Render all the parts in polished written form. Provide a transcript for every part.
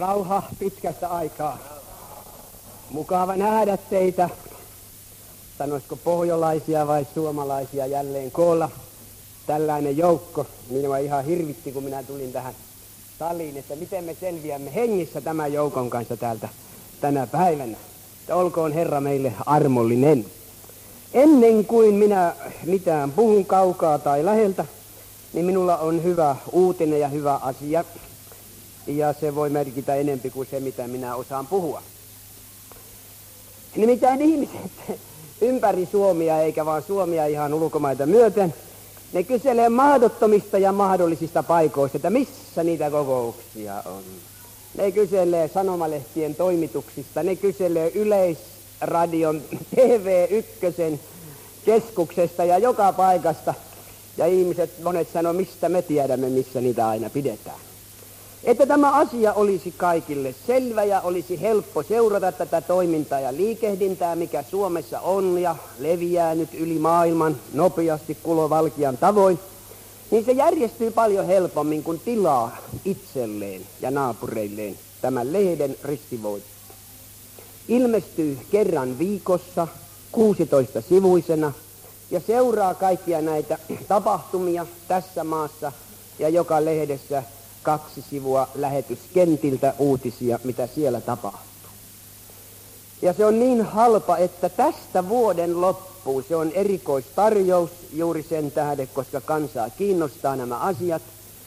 Rauha pitkästä aikaa. Mukava nähdä teitä, sanoisiko pohjolaisia vai suomalaisia jälleen koolla. Tällainen joukko. Minua ihan hirvitti, kun minä tulin tähän saliin, että miten me selviämme hengissä tämän joukon kanssa täältä tänä päivänä. Että olkoon Herra meille armollinen. Ennen kuin minä mitään puhun kaukaa tai läheltä, niin minulla on hyvä uutinen ja hyvä asia. Ja se voi merkitä enempi kuin se, mitä minä osaan puhua. Nimittäin ihmiset ympäri Suomea, eikä vaan Suomea ihan ulkomaita myöten, ne kyselee mahdottomista ja mahdollisista paikoista, että missä niitä kokouksia on. Ne kyselee sanomalehtien toimituksista, ne kyselee Yleisradion TV1 keskuksesta ja joka paikasta. Ja ihmiset, monet sanoo, mistä me tiedämme, missä niitä aina pidetään. Että tämä asia olisi kaikille selvä ja olisi helppo seurata tätä toimintaa ja liikehdintää, mikä Suomessa on ja leviää nyt yli maailman nopeasti kulovalkean tavoin, niin se järjestyy paljon helpommin, kun tilaa itselleen ja naapureilleen tämän lehden ristivoitto. Ilmestyy kerran viikossa 16-sivuisena ja seuraa kaikkia näitä tapahtumia tässä maassa ja joka lehdessä 2 sivua lähetyskentiltä uutisia, mitä siellä tapahtuu. Ja se on niin halpa, että tästä vuoden loppuun se on erikoistarjous juuri sen tähden, koska kansaa kiinnostaa nämä asiat.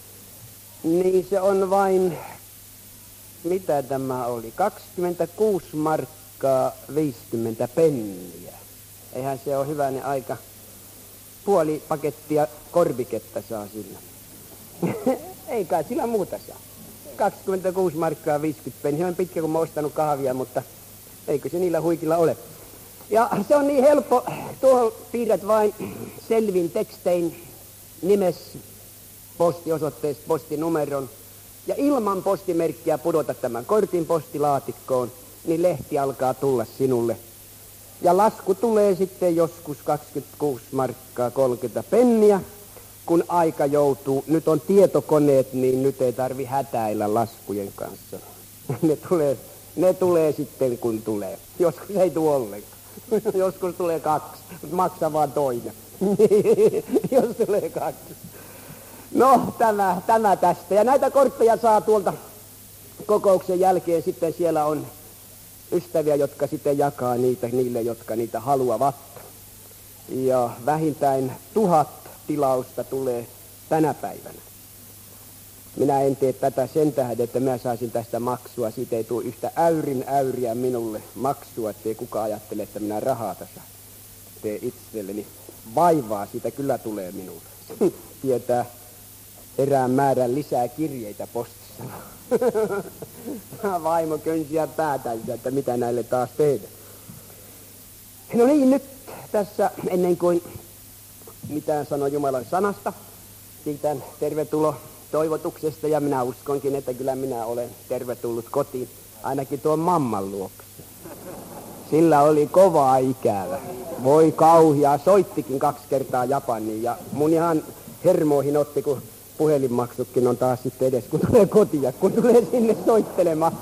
Niin se on vain, mitä tämä oli, 26 markkaa 50 penniä. Eihän se ole hyvänen aika. Puoli pakettia korviketta saa sillä. Ei kai sillä muuta saa. 26 markkaa 50 penniä. Se on pitkä, kun mä oon ostanut kahvia, mutta eikö se niillä huikilla ole. Ja se on niin helppo. Tuohon piirrät vain selvin tekstein nimes, postiosoitteesta, postinumeron. Ja ilman postimerkkiä pudota tämän kortin postilaatikkoon, niin lehti alkaa tulla sinulle. Ja lasku tulee sitten joskus 26 markkaa 30 penniä. Kun aika joutuu, nyt on tietokoneet, niin nyt ei tarvi hätäillä laskujen kanssa. Ne tulee sitten kun tulee. Joskus ei tule ollenkaan. Joskus tulee 2, mutta maksa vaan toinen. Jos tulee 2. No, tämä tästä. Ja näitä kortteja saa tuolta kokouksen jälkeen. Sitten siellä on ystäviä, jotka sitten jakaa niitä niille, jotka niitä haluavat. Ja vähintään 1000 tilausta tulee tänä päivänä. Minä en tee tätä sen tähden, että minä saisin tästä maksua. Siitä ei tule yhtä äyriä minulle maksua, ettei kukaan ajattele, että minä rahaa tässä tee itselleni. Vaivaa siitä kyllä tulee minulle. Tietää erään määrän lisää kirjeitä postissa. Vaimo könsiä päätänsä, että mitä näille taas tehdään. No niin, nyt tässä ennen kuin mitään sanoo Jumalan sanasta, kiitän tervetulo toivotuksesta ja minä uskonkin, että kyllä minä olen tervetullut kotiin, ainakin tuon mamman luokse. Sillä oli kovaa ikävä. Voi kauhia, soittikin 2 kertaa Japaniin ja mun ihan hermoihin otti, kun puhelinmaksutkin on taas sitten edes, kun tulee kotia, kun tulee sinne soittelemaan.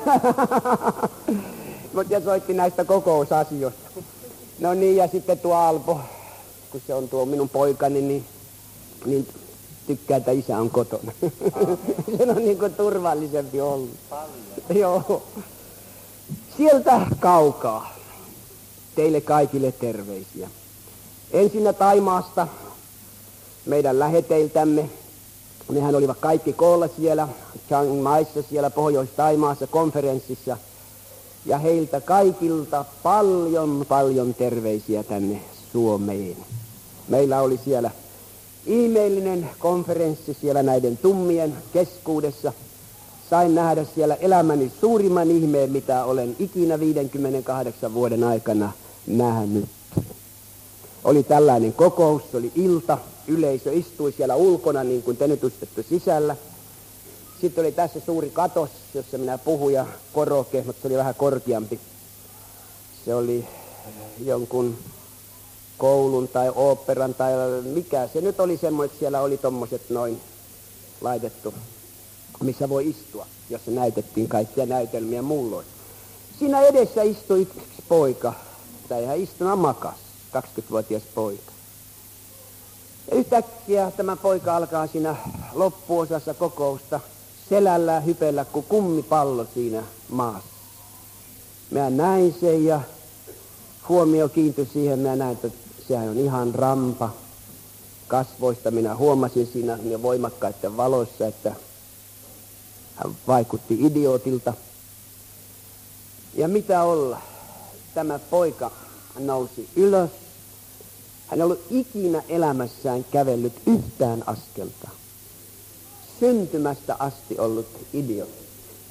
Mutta soitti näistä kokousasioista. No niin, ja sitten tuo Alpo, kun se on tuo minun poikani, niin tykkää, että isä on kotona. Se on niin kuin turvallisempi ollut. Joo. Sieltä kaukaa teille kaikille terveisiä. Ensinnä Thaimaasta, meidän läheteiltämme. Nehän olivat kaikki koolla siellä Chiang Maissa, siellä Pohjois-Thaimaassa konferenssissa. Ja heiltä kaikilta paljon terveisiä tänne Suomeen. Meillä oli siellä ihmeellinen konferenssi siellä näiden tummien keskuudessa. Sain nähdä siellä elämäni suurimman ihmeen, mitä olen ikinä 58 vuoden aikana nähnyt. Oli tällainen kokous, se oli ilta, yleisö istui siellä ulkona niin kuin te nyt istutte sisällä. Sitten oli tässä suuri katos, jossa minä puhuin ja koroke, mutta se oli vähän korkeampi. Se oli jonkun koulun tai oopperan tai mikä se nyt oli semmoinen, että siellä oli tommoset noin laitettu missä voi istua, jossa näytettiin kaikkia näytelmiä muulloin. Siinä edessä istui yksi poika, tai hän istunut makas, 20-vuotias poika. Ja yhtäkkiä tämä poika alkaa siinä loppuosassa kokousta selällään hypellä kuin kummipallo siinä maassa. Minä näin sen ja huomio kiintyi siihen, minä näin, että sehän on ihan rampa kasvoista. Minä huomasin siinä voimakkaiden valoissa, että hän vaikutti idiootilta. Ja mitä olla, tämä poika nousi ylös. Hän ei ollut ikinä elämässään kävellyt yhtään askelta. Syntymästä asti ollut idiootti.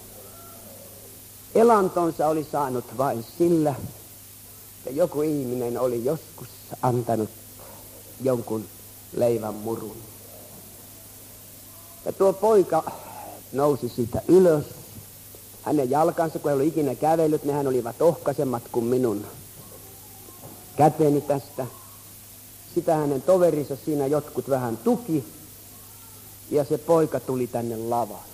Elantonsa oli saanut vain sillä, että joku ihminen oli joskus antanut jonkun leivän murun. Ja tuo poika nousi siitä ylös. Hänen jalkansa, kun ei ollut ikinä kävellyt, nehän olivat ohkaisemmat kuin minun käteni tästä. Sitä hänen toverinsa siinä jotkut vähän tuki. Ja se poika tuli tänne lavalle.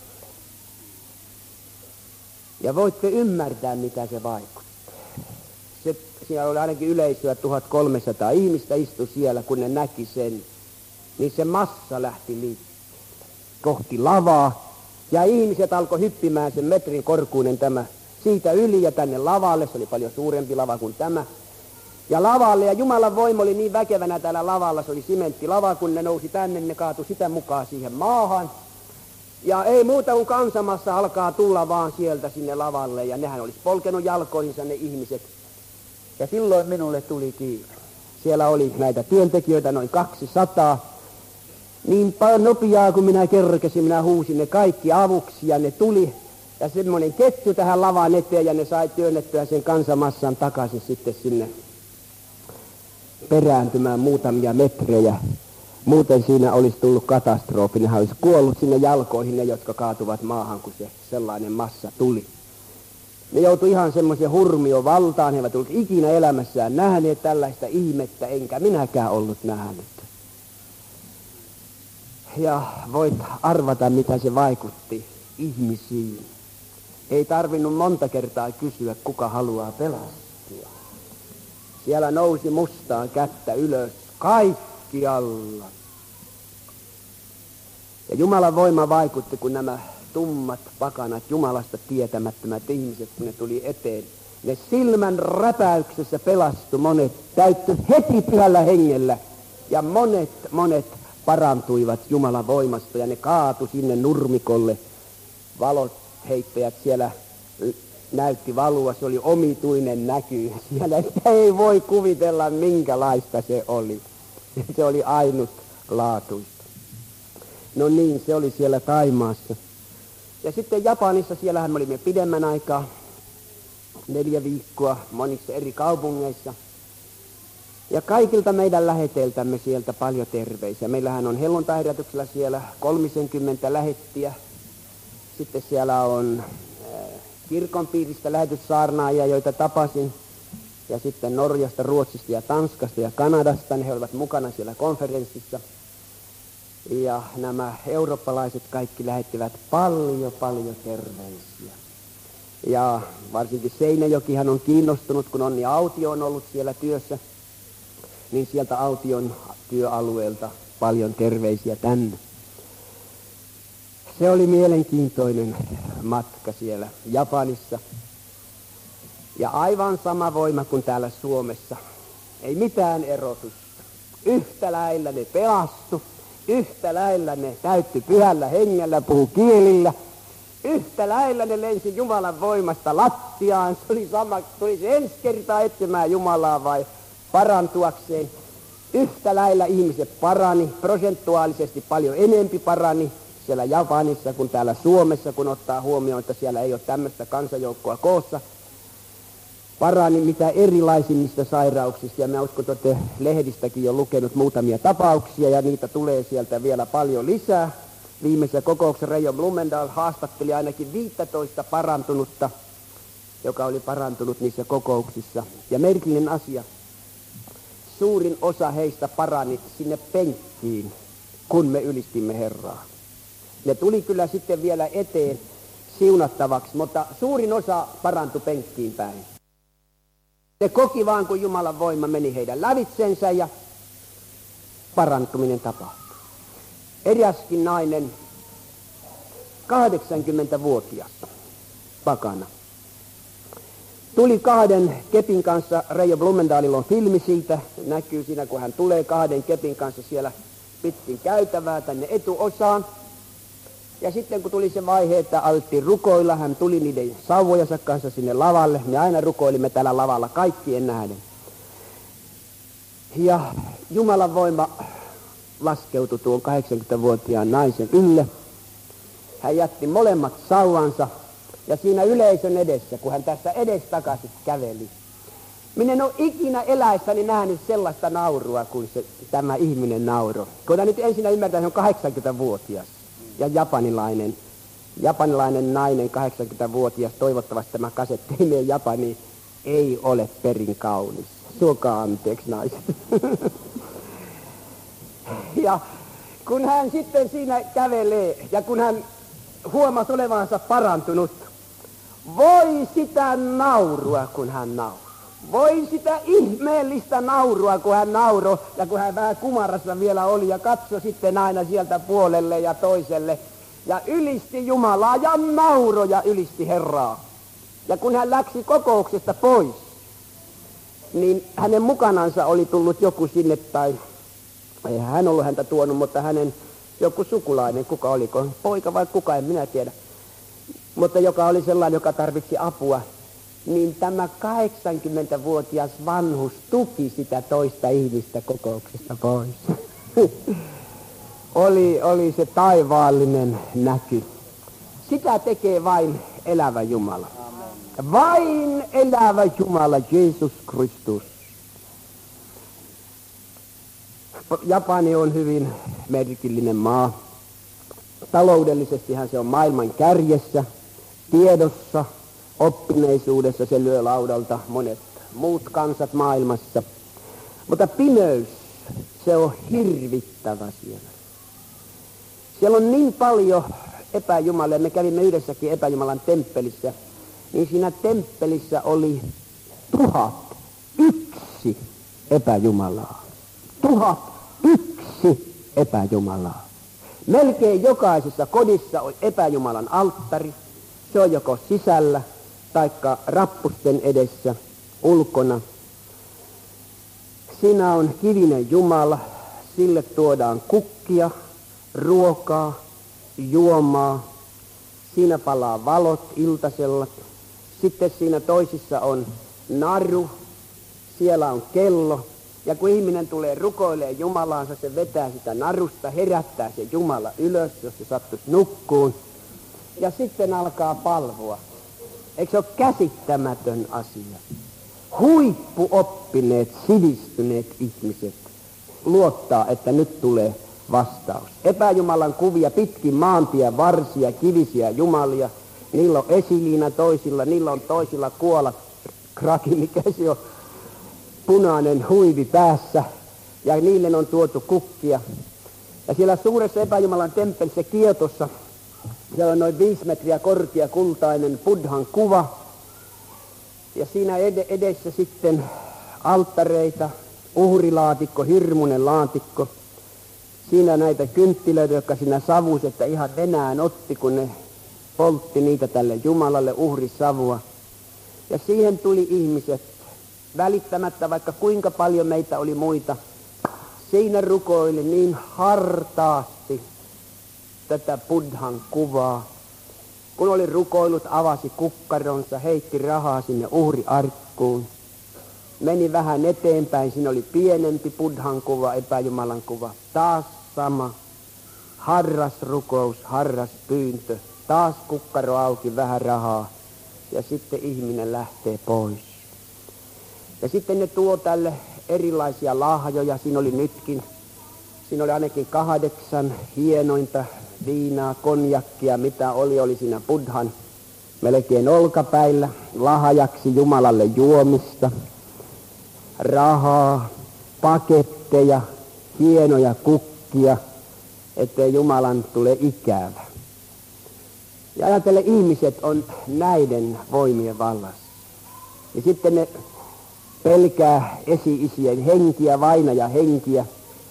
Ja voitte ymmärtää, mitä se vaikutti. Siellä oli ainakin yleisöä 1300 ihmistä istui siellä, kun ne näki sen. Niin se massa lähti liikkeelle kohti lavaa. Ja ihmiset alkoi hyppimään sen metrin korkuinen tämä siitä yli ja tänne lavalle. Se oli paljon suurempi lava kuin tämä. Ja lavalle, ja Jumalan voima oli niin väkevänä täällä lavalla, se oli sementtilava, kun ne nousi tänne, ne kaatui sitä mukaan siihen maahan. Ja ei muuta kuin kansamassa alkaa tulla vaan sieltä sinne lavalle, ja nehän olisi polkenut jalkoihinsa ne ihmiset. Ja silloin minulle tuli kiire. Siellä oli näitä työntekijöitä noin 200. Niin paljon nopeaa kuin minä kerkesin, minä huusin ne kaikki avuksi, ja ne tuli. Ja semmoinen ketju tähän lavan eteen, ja ne sai työnnettyä sen kansamassan takaisin sitten sinne perääntymään muutamia metrejä. Muuten siinä olisi tullut katastrofi. Nehän olisi kuollut sinne jalkoihin ne, jotka kaatuvat maahan, kun se sellainen massa tuli. Ne joutui ihan semmoisen hurmion valtaan. He eivät tullut ikinä elämässään nähneet tällaista ihmettä, enkä minäkään ollut nähnyt. Ja voit arvata, mitä se vaikutti ihmisiin. Ei tarvinnut monta kertaa kysyä, kuka haluaa pelastua. Siellä nousi mustaa kättä ylös kaikkialla. Ja Jumalan voima vaikutti, kun nämä tummat pakanat, Jumalasta tietämättömät ihmiset, kun ne tuli eteen. Ne silmän räpäyksessä pelastui monet, täyttyi heti pyhällä hengellä. Ja monet parantuivat Jumalan voimasta ja ne kaatui sinne nurmikolle. Valot heittäjät siellä näytti valua, se oli omituinen näky siellä, että ei voi kuvitella minkälaista se oli. Se oli ainutlaatuista. No niin, se oli siellä Thaimaassa. Ja sitten Japanissa, siellähän me olimme pidemmän aikaa, 4 viikkoa monissa eri kaupungeissa. Ja kaikilta meidän läheteiltämme sieltä paljon terveisiä. Meillähän on helluntaiherätyksellä siellä 30 lähettiä. Sitten siellä on kirkon piiristä lähetyssaarnaajia, joita tapasin. Ja sitten Norjasta, Ruotsista ja Tanskasta ja Kanadasta. He olivat mukana siellä konferenssissa. Ja nämä eurooppalaiset kaikki lähettivät paljon terveisiä. Ja varsinkin Seinäjokihan on kiinnostunut, kun Onni Autio on ollut siellä työssä. Niin sieltä Aution työalueelta paljon terveisiä tänne. Se oli mielenkiintoinen matka siellä Japanissa. Ja aivan sama voima kuin täällä Suomessa. Ei mitään erotusta. Yhtä lailla ne pelastu. Yhtä lailla ne täytti pyhällä hengellä, puhu kielillä. Yhtä lailla ne lensi Jumalan voimasta lattiaan. Se oli sama, tuli se ensi kertaa etsimään Jumalaa vai parantuakseen. Yhtä lailla ihmiset parani, prosentuaalisesti paljon enempi parani siellä Japanissa kuin täällä Suomessa, kun ottaa huomioon, että siellä ei ole tämmöistä kansanjoukkoa koossa. Parani mitä erilaisimmista sairauksista, ja mä uskon, että olette lehdistäkin jo lukenut muutamia tapauksia, ja niitä tulee sieltä vielä paljon lisää. Viimeisessä kokouksessa Reijo Blumendal haastatteli ainakin 15 parantunutta, joka oli parantunut niissä kokouksissa. Ja merkillinen asia, suurin osa heistä parani sinne penkkiin, kun me ylistimme Herraa. Ne tuli kyllä sitten vielä eteen siunattavaksi, mutta suurin osa parantui penkkiin päin. Ne koki vaan, kun Jumalan voima meni heidän lävitsensä ja parantuminen tapahtui. Eräskin nainen, 80-vuotias pakana, tuli 2 kepin kanssa. Reijo Blumendalilla on filmi siitä, näkyy siinä, kun hän tulee 2 kepin kanssa siellä pitkin käytävää tänne etuosaan. Ja sitten kun tuli se vaihe, että alettiin rukoilla, hän tuli niiden sauvojensa kanssa sinne lavalle. Me aina rukoilimme täällä lavalla kaikkien nähden. Ja Jumalan voima laskeutui tuon 80-vuotiaan naisen ylle. Hän jätti molemmat sauvansa ja siinä yleisön edessä, kun hän tässä edestakaisin käveli. Minä en ole ikinä eläessäni nähnyt sellaista naurua kuin tämä ihminen nauroi. Kun nyt ensin ymmärtää, että hän on 80-vuotias ja japanilainen nainen, 80-vuotias, toivottavasti tämä kasetti ei mene Japaniin, ei ole perin kaunis. Suokaa anteeksi, naiset. Ja kun hän sitten siinä kävelee ja kun hän huomasi olevansa parantunut, voi sitä naurua, kun hän nauroi. Voi sitä ihmeellistä naurua, kun hän nauroi ja kun hän vähän kumarassa vielä oli ja katsoi sitten aina sieltä puolelle ja toiselle ja ylisti Jumalaa ja nauroi ja ylisti Herraa. Ja kun hän läksi kokouksesta pois, niin hänen mukanansa oli tullut joku sinne, tai ei hän ollut häntä tuonut, mutta hänen joku sukulainen, kuka oliko, poika vai kuka, en minä tiedä, mutta joka oli sellainen, joka tarvitsi apua. Niin tämä 80-vuotias vanhus tuki sitä toista ihmistä kokouksesta pois. oli se taivaallinen näky. Sitä tekee vain elävä Jumala. Amen. Vain elävä Jumala, Jeesus Kristus. Japani on hyvin merkillinen maa. Taloudellisestihan se on maailman kärjessä, tiedossa, oppineisuudessa se lyö laudalta monet muut kansat maailmassa. Mutta pimeys, se on hirvittävä siellä. Siellä on niin paljon epäjumalia. Me kävimme yhdessäkin epäjumalan temppelissä. Niin siinä temppelissä oli 1001 epäjumalaa. 1001 epäjumalaa. Melkein jokaisessa kodissa on epäjumalan alttari. Se on joko sisällä taikka rappusten edessä, ulkona. Siinä on kivinen Jumala, sille tuodaan kukkia, ruokaa, juomaa. Siinä palaa valot iltasella. Sitten siinä toisissa on naru, siellä on kello. Ja kun ihminen tulee rukoilemaan Jumalaansa, se vetää sitä narusta, herättää se Jumala ylös, jos se sattuisi nukkuun. Ja sitten alkaa palvoa. Eikö se ole käsittämätön asia? Huippuoppineet, sivistyneet ihmiset luottaa, että nyt tulee vastaus. Epäjumalan kuvia pitkin maantien varsia, kivisiä jumalia. Niillä on esiliina toisilla, niillä on toisilla kuolat, kraki, mikä se on, punainen huivi päässä. Ja niille on tuotu kukkia. Ja siellä suuressa epäjumalan temppelissä Kiotossa, siellä on noin 5 metriä korkea kultainen Buddhan kuva. Ja siinä edessä sitten alttareita, uhrilaatikko, hirmuinen laatikko. Siinä näitä kynttilöitä, jotka siinä savus, että ihan nenään otti, kun ne poltti niitä tälle Jumalalle uhrisavua. Ja siihen tuli ihmiset välittämättä, vaikka kuinka paljon meitä oli muita. Siinä rukoili niin hartaasti tätä Buddhan kuvaa. Kun oli rukoillut, avasi kukkaronsa, heitti rahaa sinne uhriarkkuun. Meni vähän eteenpäin, siinä oli pienempi Buddhan kuva, epäjumalan kuva. Taas sama, harras rukous, harras pyyntö. Taas kukkaro auki, vähän rahaa. Ja sitten ihminen lähtee pois. Ja sitten ne tuo tälle erilaisia lahjoja, siinä oli nytkin. Siinä oli ainakin 8 hienointa viinaa, konjakkia, mitä oli siinä Buddhan melkein olkapäillä, lahjaksi Jumalalle juomista, rahaa, paketteja, hienoja kukkia, ettei Jumalan tule ikävä. Ja ajatellen, ihmiset on näiden voimien vallassa. Ja sitten ne pelkää esi-isien henkiä, vainaja henkiä.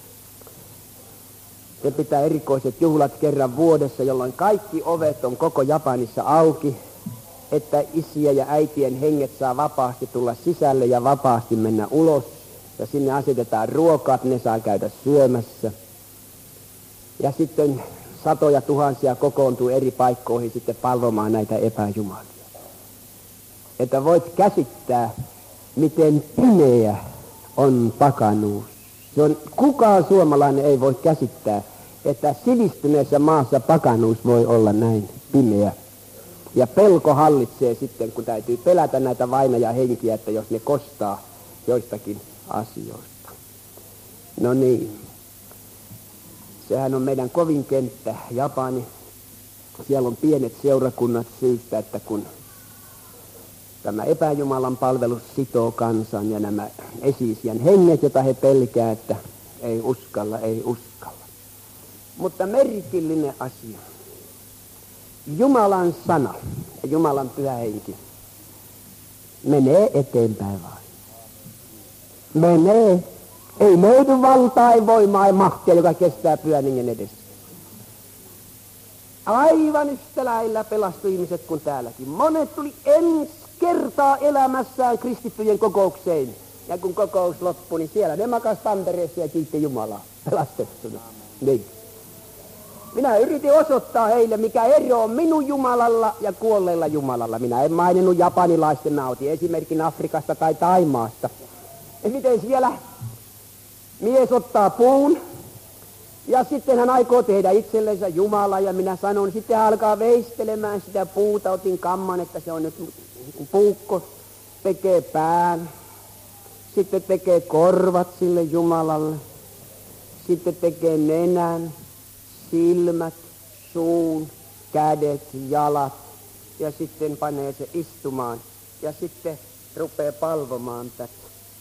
Se pitää erikoiset juhlat kerran vuodessa, jolloin kaikki ovet on koko Japanissa auki, että isiä ja äitien henget saa vapaasti tulla sisälle ja vapaasti mennä ulos. Ja sinne asetetaan ruokaa, että ne saa käydä syömässä. Ja sitten satoja tuhansia kokoontuu eri paikkoihin sitten palvomaan näitä epäjumalia. Että voit käsittää, miten pimeä on pakanuus. Kukaan suomalainen ei voi käsittää, että sivistyneessä maassa pakanuus voi olla näin pimeä. Ja pelko hallitsee sitten, kun täytyy pelätä näitä vainajahenkiä, että jos ne kostaa joistakin asioista. No niin. Sehän on meidän kovin kenttä, Japani. Siellä on pienet seurakunnat syystä, että kun tämä epäjumalan palvelus sitoo kansan ja nämä esi-isien henget, jota he pelkää, että ei uskalla. Mutta merkillinen asia. Jumalan sana ja Jumalan pyhä henki menee eteenpäin vaan. Menee. Ei löydy valtaa, ei voimaa, ei mahtia, joka kestää pyhän hengen edessä. Aivan yhtä lailla pelastui ihmiset kuin täälläkin. Monet tuli ensi kertaa elämässään kristittyjen kokoukseen. Ja kun kokous loppui, niin siellä ne makas Tampereessa ja kiitti Jumalaa pelastettuna. Niin. Minä yritin osoittaa heille, mikä ero on minun Jumalalla ja kuolleella Jumalalla. Minä en maininnut japanilaisten nauti, esimerkin Afrikasta tai Taimaasta. Ja miten vielä mies ottaa puun ja sitten hän aikoo tehdä itsellensä Jumala ja minä sanon, sitten hän alkaa veistelemään sitä puuta, otin kamman, että se on nyt puukko, tekee pään, sitten tekee korvat sille Jumalalle, sitten tekee nenän, silmät, suun, kädet, jalat ja sitten panee se istumaan ja sitten rupeaa palvomaan tätä.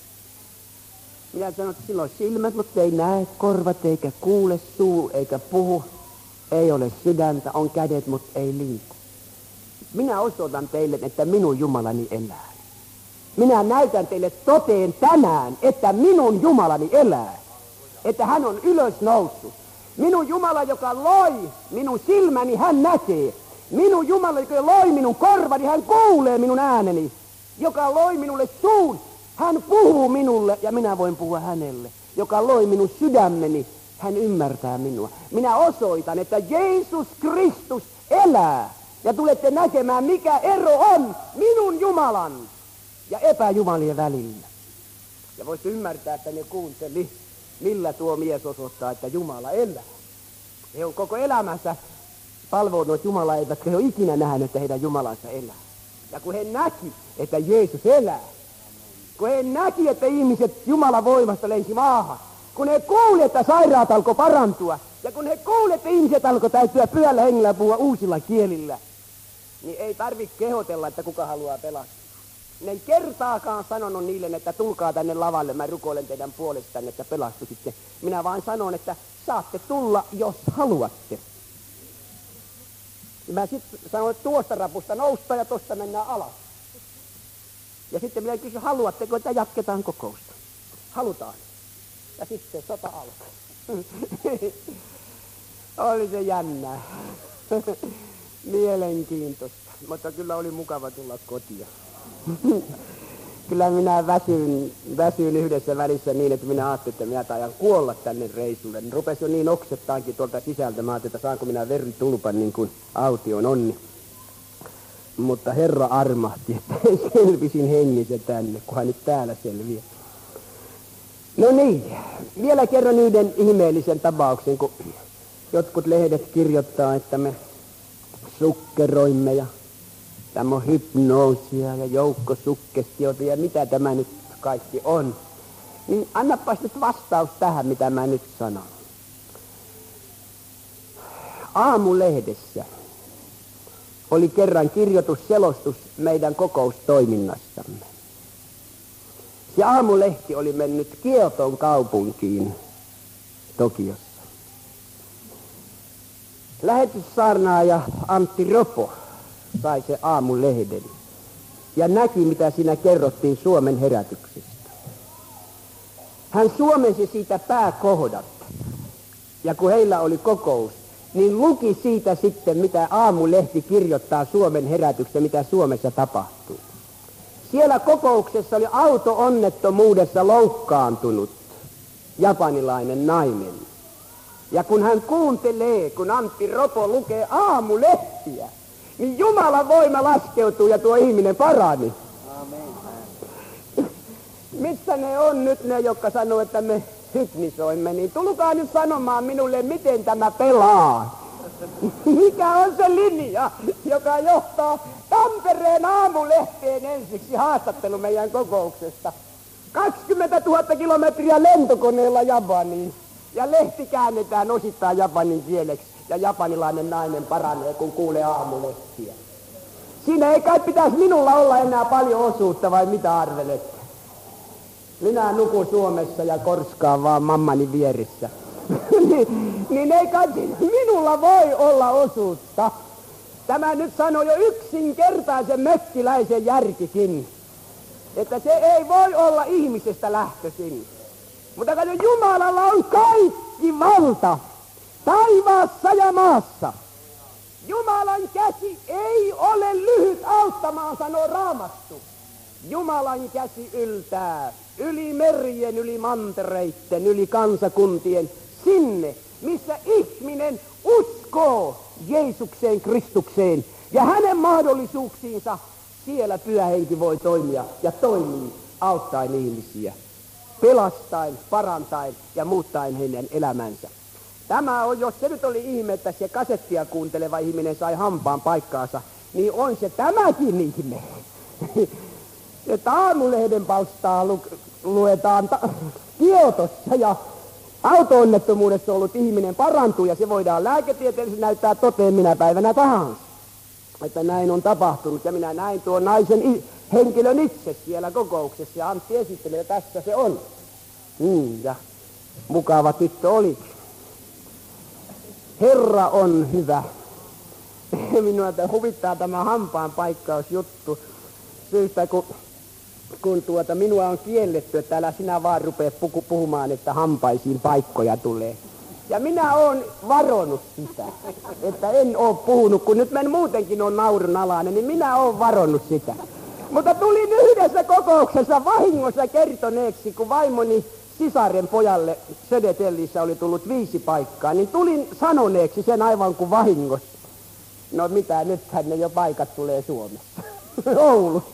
Minä sanon, että silloin silmät, mutta ei näe, korvat eikä kuule, suu eikä puhu, ei ole sydäntä, on kädet, mutta ei liiku. Minä osoitan teille, että minun Jumalani elää. Minä näytän teille toteen tänään, että minun Jumalani elää. Että hän on ylös noussut. Minun Jumala, joka loi minun silmäni, hän näkee. Minun Jumala, joka loi minun korvani, hän kuulee minun ääneni. Joka loi minulle suun, hän puhuu minulle ja minä voin puhua hänelle. Joka loi minun sydämeni, hän ymmärtää minua. Minä osoitan, että Jeesus Kristus elää. Ja tulette näkemään, mikä ero on minun Jumalan ja epäjumalien välillä. Ja voisi ymmärtää, että ne kuunteli, millä tuo mies osoittaa, että Jumala elää. He on koko elämänsä palvonut Jumalaa, eivätkä he ole ikinä nähnyt, että heidän Jumalansa elää. Ja kun he näki, että Jeesus elää, kun he näki, että ihmiset Jumalan voimasta lensi maahan, kun he kuuli, että sairaat alkoi parantua, ja kun he kuuli, että ihmiset alkoi täytyä pyhällä hengellä puhua uusilla kielillä, niin ei tarvitse kehotella, että kuka haluaa pelastua. Ne ei kertaakaan sanonut niille, että tulkaa tänne lavalle, mä rukoilen teidän puolestanne, että pelastuisitte. Minä vain sanon, että saatte tulla, jos haluatte. Mä sitten sanoin, että tuosta rapusta nousta ja tuosta mennään alas. Ja sitten minä kysyin, haluatteko, että jatketaan kokousta? Halutaan. Ja sitten sota alkoi. Oli se jännää. Mielenkiintoista. Mutta kyllä oli mukava tulla kotia. Kyllä minä väsyin yhdessä välissä niin, että minä ajattelin, että minä taidan kuolla tänne reissulle. Rupesi jo niin oksettaankin tuolta sisältä. Mä ajattelin, että saanko minä veritulpan niin kuin aution onni. Mutta Herra armahti, että selvisin hengissä tänne, kunhan nyt täällä selviää. No niin, vielä kerron yhden ihmeellisen tapauksen, kun jotkut lehdet kirjoittaa, että me sukkeroimme ja tämä on hypnoosia ja joukkosukkestiota ja mitä tämä nyt kaikki on. Niin annapas nyt vastaus tähän, mitä mä nyt sanon. Aamulehdessä oli kerran kirjoitusselostus meidän kokoustoiminnastamme. Se aamulehti oli mennyt Kioton kaupunkiin Tokiossa. Lähetyssaarnaaja Antti Ropo sai se aamulehden ja näki, mitä siinä kerrottiin Suomen herätyksestä. Hän suomensi siitä pääkohdat, ja kun heillä oli kokous, niin luki siitä sitten, mitä aamulehti kirjoittaa Suomen herätyksestä, mitä Suomessa tapahtuu. Siellä kokouksessa oli auto-onnettomuudessa loukkaantunut japanilainen nainen. Ja kun hän kuuntelee, kun Antti Ropo lukee aamulehtiä, niin Jumalan voima laskeutuu ja tuo ihminen parani. Amen. Missä ne on nyt ne, jotka sanoo, että me hypnisoimme, niin tulkaa nyt sanomaan minulle, miten tämä pelaa. Mikä on se linja, joka johtaa Tampereen aamulehteen ensiksi haastattelu meidän kokouksesta. 20 000 kilometriä lentokoneella Japaniin. Ja lehti käännetään osittain japanin kieleksi. Ja japanilainen nainen paranee, kun kuulee aamulehtiä. Siinä ei kai pitäisi minulla olla enää paljon osuutta, vai mitä arvelette? Minä nukun Suomessa ja korskaan vaan mammani vieressä. niin ei kai minulla voi olla osuutta. Tämä nyt sanoo jo yksinkertaisen mökkiläisen järkikin. Että se ei voi olla ihmisestä lähtöisin. Mutta kato, Jumalalla on kaikki valta. Taivaassa ja maassa. Jumalan käsi ei ole lyhyt auttamaan, sanoo Raamattu. Jumalan käsi yltää yli merien, yli mantereitten, yli kansakuntien, sinne, missä ihminen uskoo Jeesukseen, Kristukseen ja hänen mahdollisuuksiinsa. Siellä Pyhä Henki voi toimia ja toimii auttaen ihmisiä, pelastaen, parantaen ja muuttaen heidän elämänsä. Tämä on, jos se nyt oli ihme, että se kasettia kuunteleva ihminen sai hampaan paikkaansa, niin on se tämäkin ihme. Että aamulehden palstaa luetaan Kiotossa ja auto-onnettomuudessa ollut ihminen parantuu ja se voidaan lääketieteellisesti näyttää toteen minä päivänä tahansa. Että näin on tapahtunut ja minä näin tuon naisen henkilön itse siellä kokouksessa ja Antti esittelee, että tässä se on. Ja mukava tyttö olikin. Herra on hyvä. Minua huvittaa tämä hampaan paikkausjuttu syystä, kun minua on kielletty, että älä sinä vaan rupea puhumaan, että hampaisiin paikkoja tulee. Ja minä oon varonut sitä, että en oo puhunut, kun nyt men muutenkin on naurunalainen, niin minä oon varonut sitä. Mutta tulin yhdessä kokouksessa vahingossa kertoneeksi, kun vaimoni sisaren pojalle Södertäljissä oli tullut 5 paikkaa, niin tulin sanoneeksi sen aivan kuin vahingossa. No mitä, nythän ne jo paikat tulee Suomessa. Oulussa.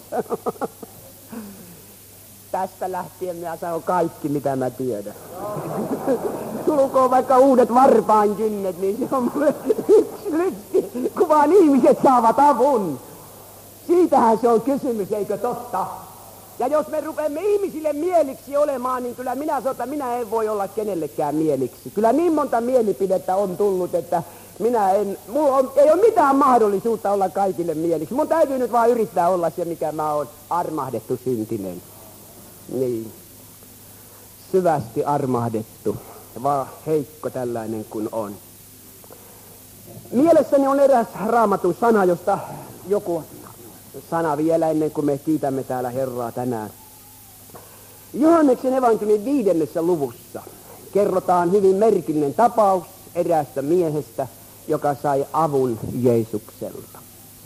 Tästä lähtien minä sanon kaikki, mitä mä tiedän. Tulkoon vaikka uudet varpaankynnet, niin se on mulle yksi lysti, kun vaan ihmiset saavat avun. Siitähän se on kysymys, eikö totta? Ja jos me rupeamme ihmisille mieliksi olemaan, niin kyllä minä sanon, että minä en voi olla kenellekään mieliksi. Kyllä niin monta mielipidettä on tullut, että ei ole mitään mahdollisuutta olla kaikille mieliksi. Mun täytyy nyt vaan yrittää olla se, mikä mä oon, armahdettu syntinen. Niin, syvästi armahdettu, vaan heikko tällainen kuin on. Mielessäni on eräs Raamatun sana, josta joku sana vielä ennen kuin me kiitämme täällä Herraa tänään. Johanneksen evankeliumin 5. luvussa kerrotaan hyvin merkillinen tapaus eräästä miehestä, joka sai avun Jeesukselta.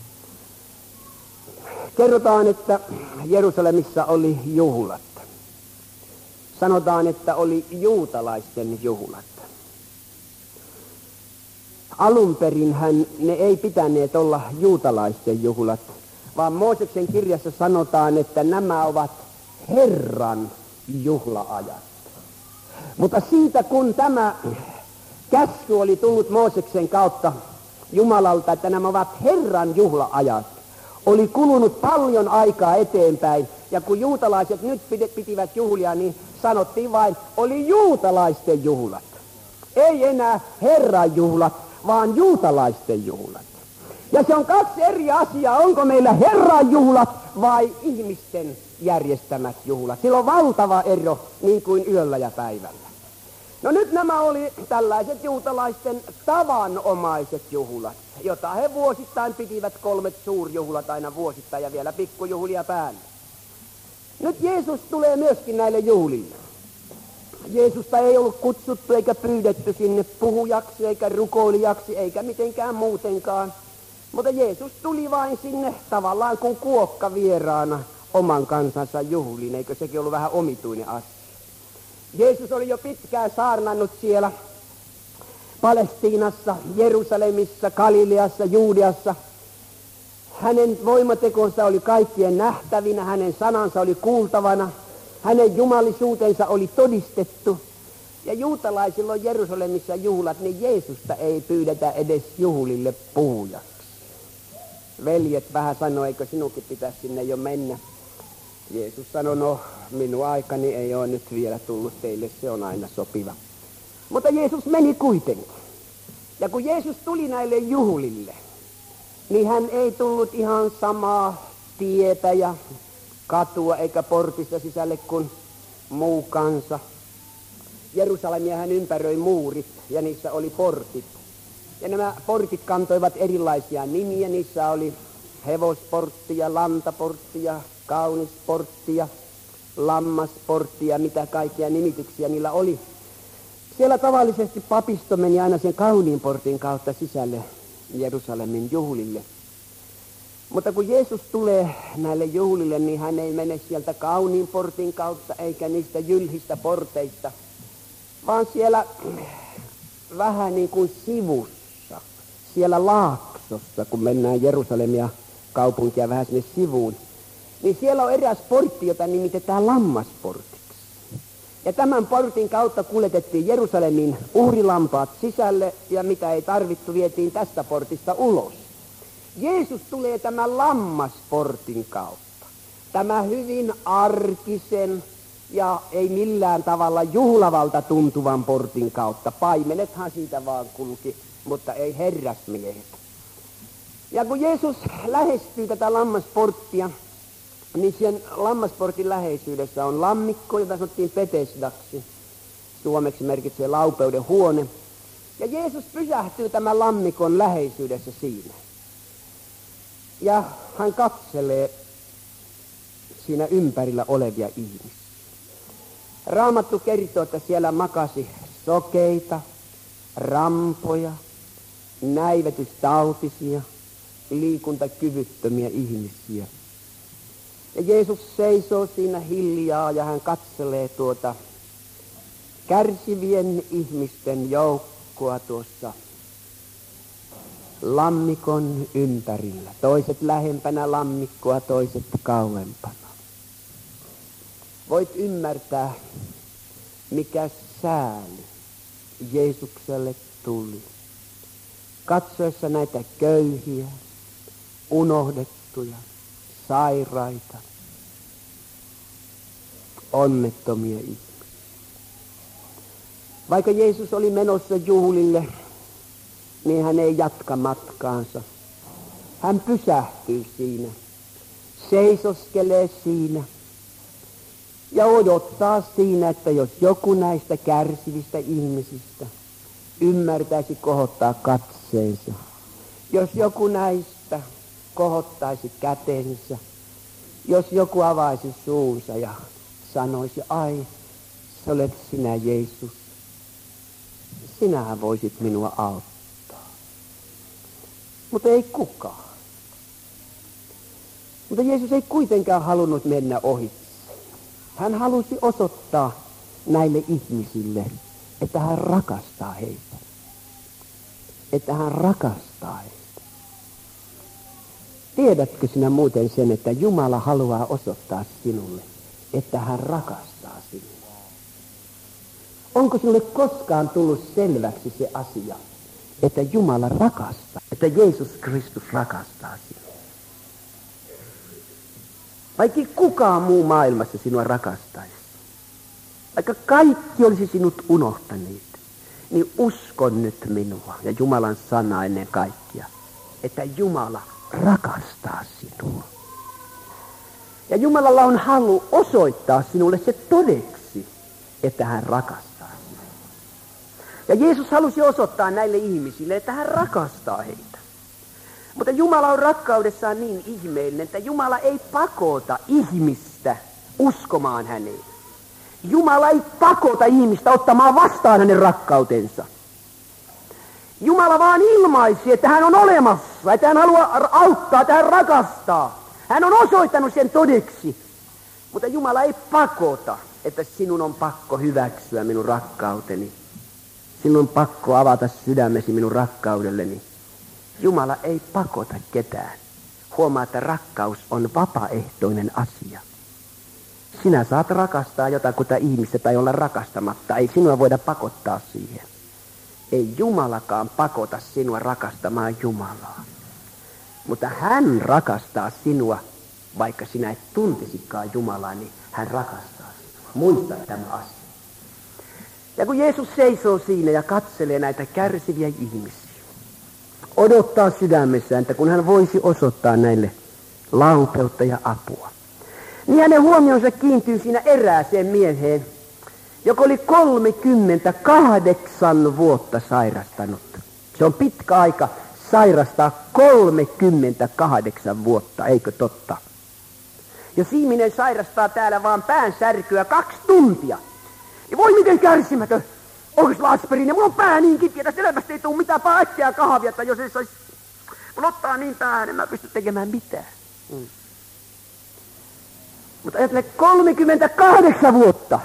Kerrotaan, että Jerusalemissa oli juhlat. Sanotaan, että oli juutalaisten juhlat. Alunperinhän ne ei pitäneet olla juutalaisten juhlat, vaan Mooseksen kirjassa sanotaan, että nämä ovat Herran juhlaajat. Mutta siitä kun tämä käsky oli tullut Mooseksen kautta Jumalalta, että nämä ovat Herran juhlaajat, oli kulunut paljon aikaa eteenpäin, ja kun juutalaiset nyt pitivät juhlia, niin sanottiin vain, oli juutalaisten juhlat. Ei enää Herran juhlat, vaan juutalaisten juhlat. Ja se on 2 eri asiaa, onko meillä Herran juhlat vai ihmisten järjestämät juhlat. Sillä on valtava ero, niin kuin yöllä ja päivällä. No nyt nämä oli tällaiset juutalaisten tavanomaiset juhlat, jota he vuosittain pitivät 3 suurjuhlat aina vuosittain ja vielä pikkujuhlia päälle. Nyt Jeesus tulee myöskin näille juhlille. Jeesusta ei ollut kutsuttu eikä pyydetty sinne puhujaksi eikä rukoilijaksi eikä mitenkään muutenkaan. Mutta Jeesus tuli vain sinne tavallaan kuin kuokka vieraana oman kansansa juhliin, eikö sekin ollut vähän omituinen asia. Jeesus oli jo pitkään saarnannut siellä Palestiinassa, Jerusalemissa, Galileassa, Juudeassa. Hänen voimatekonsa oli kaikkien nähtävinä, hänen sanansa oli kuultavana, hänen jumalisuutensa oli todistettu. Ja juutalaisilla on Jerusalemissa juhlat, niin Jeesusta ei pyydetä edes juhlille puhujaksi. Veljet vähän sanoi, eikö sinunkin pitäisi sinne jo mennä. Jeesus sanoi, no minun aikani ei ole nyt vielä tullut teille, se on aina sopiva. Mutta Jeesus meni kuitenkin. Ja kun Jeesus tuli näille juhlille, niin hän ei tullut ihan samaa tietä ja katua eikä portista sisälle kuin muu kansa. Jerusalemia hän ympäröi muurit ja niissä oli portit. Ja nämä portit kantoivat erilaisia nimiä, niissä oli hevosportti ja lantaportti ja kaunisportti ja lammasportti ja mitä kaikkia nimityksiä niillä oli. Siellä tavallisesti papisto meni aina sen kauniin portin kautta sisälle Jerusalemin juhlille. Mutta kun Jeesus tulee näille juhlille, niin hän ei mene sieltä kauniin portin kautta eikä niistä jylhistä porteista, vaan siellä vähän niin kuin sivussa, siellä laaksossa, kun mennään Jerusalemia kaupunkia vähän sinne sivuun, niin siellä on eräs portti, jota nimitetään lammasportiksi. Ja tämän portin kautta kuljetettiin Jerusalemin uhrilampaat sisälle ja mitä ei tarvittu, vietiin tästä portista ulos. Jeesus tulee tämän lammasportin kautta. Tämä hyvin arkisen ja ei millään tavalla juhlavalta tuntuvan portin kautta. Paimenethan siitä vaan kulki, mutta ei herrasmiehet. Ja kun Jeesus lähestyy tätä lammasporttia, niin sen lammasportin läheisyydessä on lammikko, jota sanottiin Betesdaksi. Suomeksi merkitsee laupeuden huone. Ja Jeesus pysähtyy tämän lammikon läheisyydessä siinä. Ja hän katselee siinä ympärillä olevia ihmisiä. Raamattu kertoo, että siellä makasi sokeita, rampoja, näivetystautisia, liikuntakyvyttömiä ihmisiä. Ja Jeesus seisoo siinä hiljaa ja hän katselee tuota kärsivien ihmisten joukkoa tuossa lammikon ympärillä. Toiset lähempänä lammikkoa, toiset kauempana. Voit ymmärtää, mikä sääli Jeesukselle tuli. Katsoessa näitä köyhiä, unohdettuja, sairaita, onnettomia ihmisiä. Vaikka Jeesus oli menossa juhlille, niin hän ei jatka matkaansa. Hän pysähtyy siinä, seisoskelee siinä ja odottaa siinä, että jos joku näistä kärsivistä ihmisistä ymmärtäisi kohottaa katseensa, jos joku näistä kohottaisi kätensä, jos joku avaisi suunsa ja sanoisi, ai, sä olet sinä Jeesus, sinähän voisit minua auttaa. Mutta ei kukaan. Mutta Jeesus ei kuitenkaan halunnut mennä ohitse. Hän halusi osoittaa näille ihmisille, että hän rakastaa heitä. Että hän rakastaa heitä. Tiedätkö sinä muuten sen, että Jumala haluaa osoittaa sinulle, että hän rakastaa sinua? Onko sinulle koskaan tullut selväksi se asia, että Jumala rakastaa, että Jeesus Kristus rakastaa sinua? Vaikka kukaan muu maailmassa sinua rakastaisi, vaikka kaikki olisi sinut unohtaneet, niin uskon nyt minua ja Jumalan sanaa ennen kaikkea, että Jumala rakastaa sinua. Ja Jumalalla on halu osoittaa sinulle se todeksi, että hän rakastaa sinua. Ja Jeesus halusi osoittaa näille ihmisille, että hän rakastaa heitä. Mutta Jumala on rakkaudessaan niin ihmeellinen, että Jumala ei pakota ihmistä uskomaan häneen. Jumala ei pakota ihmistä ottamaan vastaan hänen rakkautensa. Jumala vaan ilmaisi, että hän on olemassa, että hän haluaa auttaa, että hän rakastaa. Hän on osoittanut sen todeksi. Mutta Jumala ei pakota, että sinun on pakko hyväksyä minun rakkauteni. Sinun on pakko avata sydämesi minun rakkaudelleni. Jumala ei pakota ketään. Huomaa, että rakkaus on vapaaehtoinen asia. Sinä saat rakastaa jotakuta ihmistä tai olla rakastamatta. Ei sinua voida pakottaa siihen. Ei Jumalakaan pakota sinua rakastamaan Jumalaa. Mutta hän rakastaa sinua, vaikka sinä et tuntisikaan Jumalaa, niin hän rakastaa sinua. Muista tämä asia. Ja kun Jeesus seisoo siinä ja katselee näitä kärsiviä ihmisiä, odottaa sydämessään, että kun hän voisi osoittaa näille laupeutta ja apua, niin hänen huomionsa kiintyy siinä erääseen mieheen, joka oli 38 vuotta sairastanut. Se on pitkä aika sairastaa 38 vuotta, eikö totta? Jos ihminen sairastaa täällä vaan päänsärkyä 2 tuntia, niin voi miten kärsimätön. Onko sulla aspiriini? Mulla on pää niin kipeä, tästä elämästä ei tule mitään äkkiä kahvia, että jos ei saisi... Mulla ottaa niin päähän, en mä pysty tekemään mitään. Mutta ajattele 38 vuotta.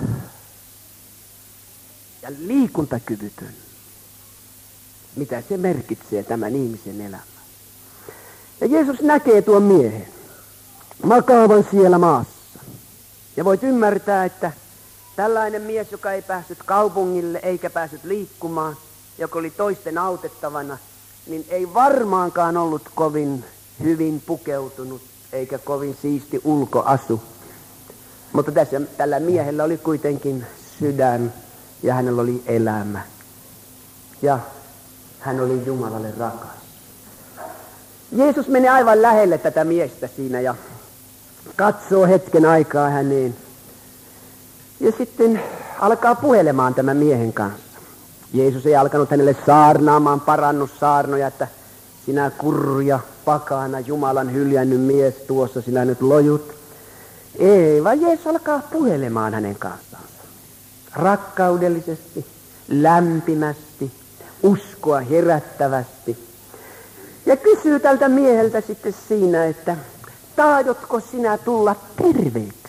Ja liikuntakyvytön. Mitä se merkitsee tämän ihmisen elämään? Ja Jeesus näkee tuon miehen makaavan siellä maassa. Ja voit ymmärtää, että tällainen mies, joka ei päässyt kaupungille eikä päässyt liikkumaan, joka oli toisten autettavana, niin ei varmaankaan ollut kovin hyvin pukeutunut eikä kovin siisti ulkoasu. Mutta tällä miehellä oli kuitenkin sydän ja hänellä oli elämä. Ja hän oli Jumalalle rakas. Jeesus menee aivan lähelle tätä miestä siinä ja katsoo hetken aikaa häneen. Ja sitten alkaa puhelemaan tämän miehen kanssa. Jeesus ei alkanut hänelle saarnaamaan parannussaarnoja, että sinä kurja, pakana, Jumalan hyljännyt mies, tuossa sinä nyt lojut. Ei, vaan Jeesus alkaa puhelemaan hänen kanssaan. Rakkaudellisesti, lämpimästi, uskoa herättävästi. Ja kysyy tältä mieheltä sitten siinä, että tahdotko sinä tulla terveeksi?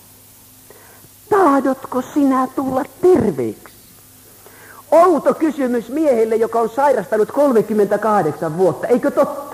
Tahdotko sinä tulla terveeksi? Outo kysymys miehelle, joka on sairastanut 38 vuotta, eikö totta?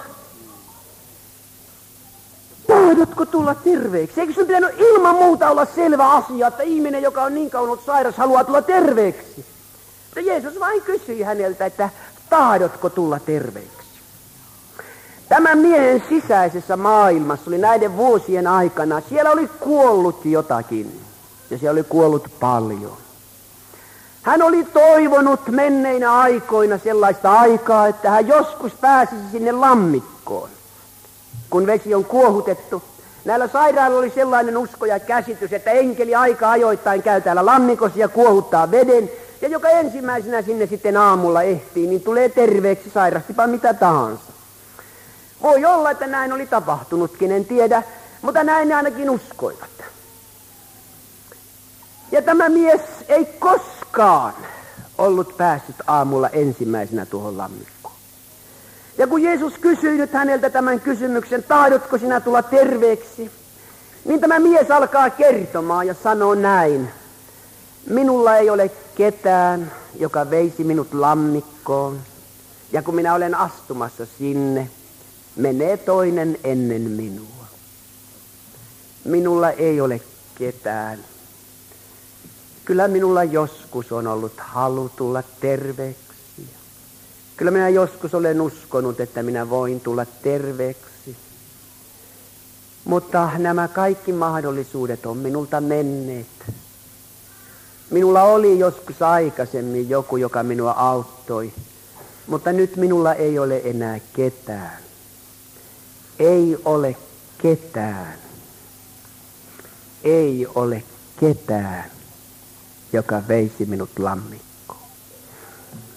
Tahdotko tulla terveeksi? Eikö sun pitänyt ilman muuta olla selvä asia, että ihminen, joka on niin kauan ollut sairas, haluaa tulla terveeksi? Ja Jeesus vain kysyi häneltä, että tahdotko tulla terveeksi? Tämän miehen sisäisessä maailmassa oli näiden vuosien aikana, siellä oli kuollut jotakin. Ja siellä oli kuollut paljon. Hän oli toivonut menneinä aikoina sellaista aikaa, että hän joskus pääsisi sinne lammikkoon. Kun vesi on kuohutettu. Näillä sairailla oli sellainen usko ja käsitys, että enkeli aika ajoittain käy täällä lammikossa ja kuohuttaa veden. Ja joka ensimmäisenä sinne sitten aamulla ehtii, niin tulee terveeksi, sairastipa mitä tahansa. Voi olla, että näin oli tapahtunutkin, en tiedä, mutta näin ne ainakin uskoivat. Ja tämä mies ei koskaan ollut päässyt aamulla ensimmäisenä tuohon lammikkoon. Ja kun Jeesus kysyi nyt häneltä tämän kysymyksen, tahdotko sinä tulla terveeksi, niin tämä mies alkaa kertomaan ja sanoo näin. Minulla ei ole ketään, joka veisi minut lammikkoon. Ja kun minä olen astumassa sinne, menee toinen ennen minua. Minulla ei ole ketään. Kyllä minulla joskus on ollut halu tulla terveeksi. Kyllä minä joskus olen uskonut, että minä voin tulla terveeksi. Mutta nämä kaikki mahdollisuudet on minulta menneet. Minulla oli joskus aikaisemmin joku, joka minua auttoi. Mutta nyt minulla ei ole enää ketään. Ei ole ketään. Ei ole ketään, joka veisi minut lammikkoon.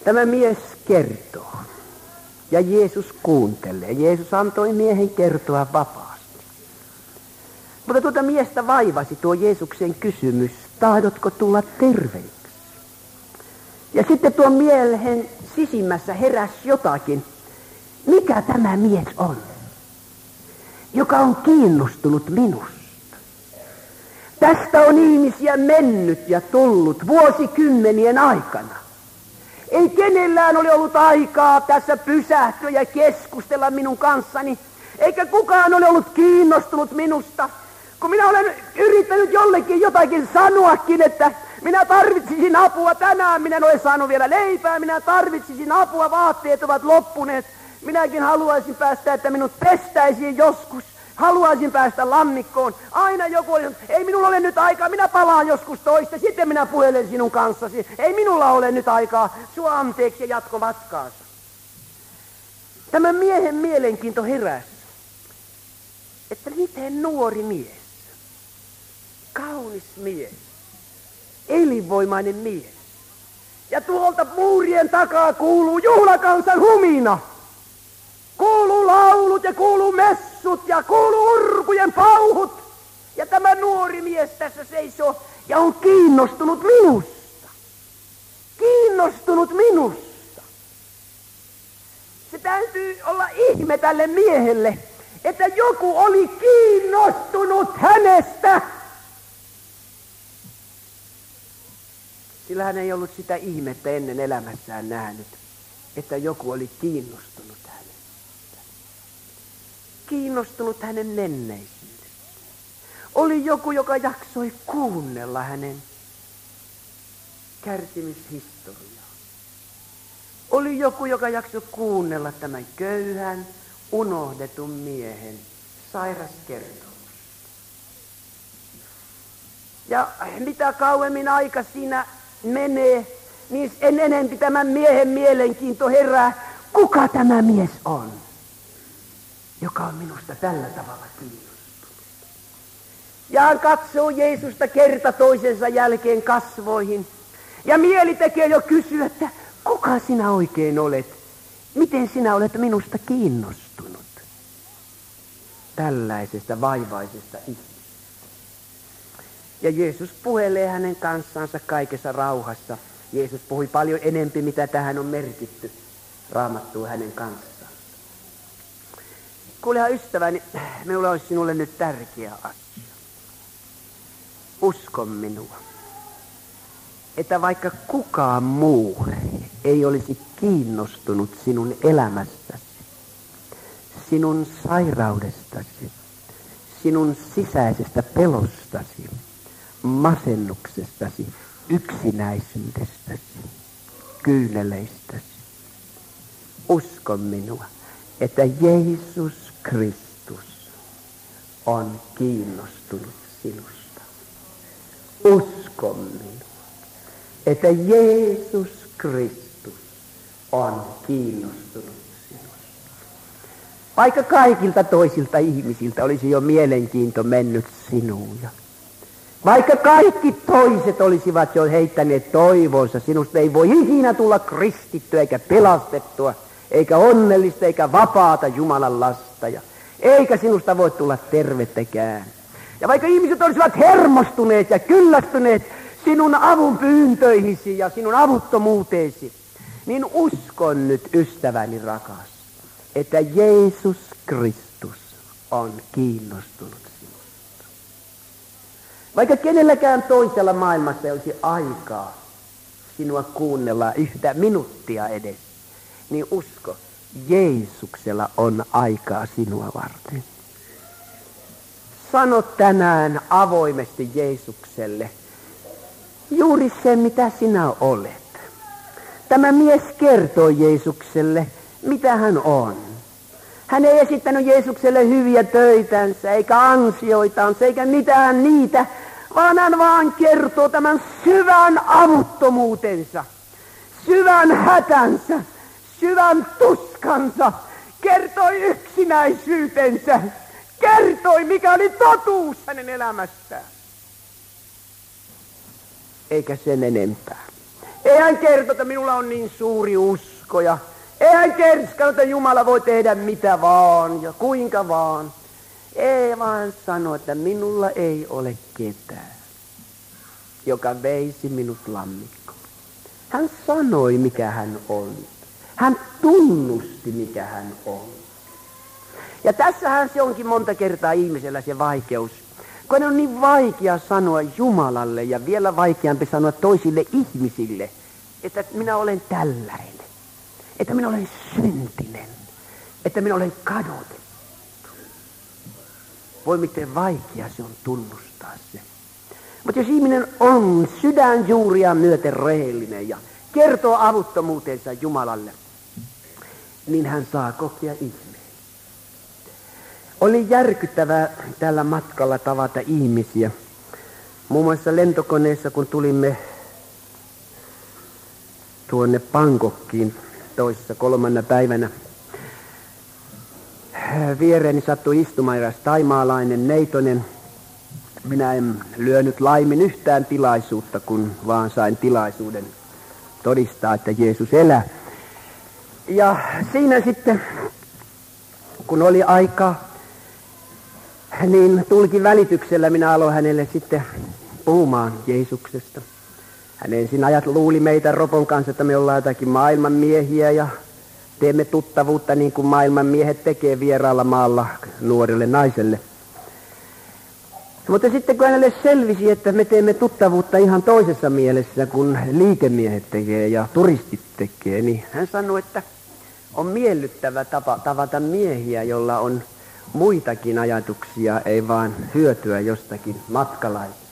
Tämä mies kertoo. Ja Jeesus kuuntelee. Jeesus antoi miehen kertoa vapaasti. Mutta tuota miestä vaivasi tuo Jeesuksen kysymys, tahdotko tulla terveeksi? Ja sitten tuon miehen sisimmässä heräsi jotakin. Mikä tämä mies on, joka on kiinnostunut minusta? Tästä on ihmisiä mennyt ja tullut vuosikymmenien aikana. Ei kenellään ole ollut aikaa tässä pysähtyä ja keskustella minun kanssani, eikä kukaan ole ollut kiinnostunut minusta. Kun minä olen yrittänyt jollekin jotakin sanoakin, että minä tarvitsisin apua tänään, minä en ole saanut vielä leipää, minä tarvitsisin apua, vaatteet ovat loppuneet. Minäkin haluaisin päästä, että minut pestäisiin joskus. Haluaisin päästä lammikkoon. Aina joku oli, ei minulla ole nyt aikaa, minä palaan joskus toista, sitten minä puhelen sinun kanssasi. Ei minulla ole nyt aikaa, sua anteeksi ja jatko matkaansa. Tämän miehen mielenkiinto heräsi, että miten nuori mies, kaunis mies, elinvoimainen mies. Ja tuolta muurien takaa kuuluu juhlakansan humina. Kuuluu laulut ja kuuluu messut ja kuuluu urkujen pauhut. Ja tämä nuori mies tässä seisoo ja on kiinnostunut minusta. Kiinnostunut minusta. Se täytyy olla ihme tälle miehelle, että joku oli kiinnostunut hänestä. Sillä hän ei ollut sitä ihmettä ennen elämässään nähnyt, että joku oli kiinnostunut hänestä. Kiinnostunut hänen menneisyydestä. Oli joku, joka jaksoi kuunnella hänen kärsimishistoriaa. Oli joku, joka jaksoi kuunnella tämän köyhän, unohdetun miehen sairaskertomusta. Ja mitä kauemmin aika siinä menee, niin en enempi tämän miehen mielenkiinto herää, kuka tämä mies on, joka on minusta tällä tavalla kiinnostunut. Ja hän katsoo Jeesusta kerta toisensa jälkeen kasvoihin. Ja mieli tekee jo kysyä, että kuka sinä oikein olet? Miten sinä olet minusta kiinnostunut? Tällaisesta vaivaisesta ihmisestä. Ja Jeesus puhelee hänen kanssansa kaikessa rauhassa. Jeesus puhui paljon enempi, mitä tähän on merkitty Raamattua hänen kanssaan. Kuulehan ystäväni, minulla olisi sinulle nyt tärkeä asia. Usko minua, että vaikka kukaan muu ei olisi kiinnostunut sinun elämästäsi, sinun sairaudestasi, sinun sisäisestä pelostasi, masennuksestasi, yksinäisyydestäsi, kyyneleistäsi. Usko minua, että Jeesus Kristus on kiinnostunut sinusta. Usko minua, että Jeesus Kristus on kiinnostunut sinusta. Vaikka kaikilta toisilta ihmisiltä olisi jo mielenkiinto mennyt sinuun. Vaikka kaikki toiset olisivat jo heittäneet toivonsa, sinusta ei voi ikinä tulla kristittyä eikä pelastettua, eikä onnellista eikä vapaata Jumalan lasta, eikä sinusta voi tulla tervettäkään. Ja vaikka ihmiset olisivat hermostuneet ja kyllästyneet sinun avun pyyntöihisi ja sinun avuttomuuteesi, niin uskon nyt, ystäväni rakas, että Jeesus Kristus on kiinnostunut sinusta. Vaikka kenelläkään toisella maailmassa ei olisi aikaa sinua kuunnella yhtä minuuttia edes, niin usko, Jeesuksella on aikaa sinua varten. Sano tänään avoimesti Jeesukselle juuri se, mitä sinä olet. Tämä mies kertoi Jeesukselle, mitä hän on. Hän ei esittänyt Jeesukselle hyviä töitänsä, eikä ansioitansa, eikä mitään niitä, vaan hän vaan kertoo tämän syvän avuttomuutensa, syvän hätänsä, syvän tuskansa, kertoi yksinäisyytensä, kertoi mikä oli totuus hänen elämästään. Eikä sen enempää. Ei hän kerto, että minulla on niin suuri usko ja ei hän kerskannut, että Jumala voi tehdä mitä vaan ja kuinka vaan. Ei vaan sano, että minulla ei ole ketään, joka veisi minut lammikkoon. Hän sanoi, mikä hän on. Hän tunnusti, mikä hän on. Ja tässähän se onkin monta kertaa ihmisellä se vaikeus. Kun on niin vaikea sanoa Jumalalle ja vielä vaikeampi sanoa toisille ihmisille, että minä olen tällainen, että minä olen syntinen, että minä olen kadotettu. Voi miten vaikea se on tunnustaa se. Mutta jos ihminen on sydänjuuria myöten rehellinen ja kertoo avuttomuutensa Jumalalle, niin hän saa kokea ihmeen. Oli järkyttävää tällä matkalla tavata ihmisiä. Muun muassa lentokoneessa, kun tulimme tuonne Bangkokiin toisessa 3. päivänä. Viereeni sattui istumaan eräs thaimaalainen neitonen. Minä en lyönyt laimin yhtään tilaisuutta, kun vaan sain tilaisuuden todistaa, että Jeesus elää. Ja siinä sitten, kun oli aikaa, niin tulkin välityksellä minä aloin hänelle sitten puhumaan Jeesuksesta. Hän ensin luuli meitä Ropon kanssa, että me ollaan jotakin maailmanmiehiä ja teemme tuttavuutta niin kuin maailmanmiehet tekee vieraalla maalla nuorelle naiselle. Mutta sitten kun hänelle selvisi, että me teemme tuttavuutta ihan toisessa mielessä kuin liikemiehet tekee ja turistit tekee, niin hän sanoi, että on miellyttävä tapa tavata miehiä, jolla on muitakin ajatuksia, ei vaan hyötyä jostakin matkalaisesta.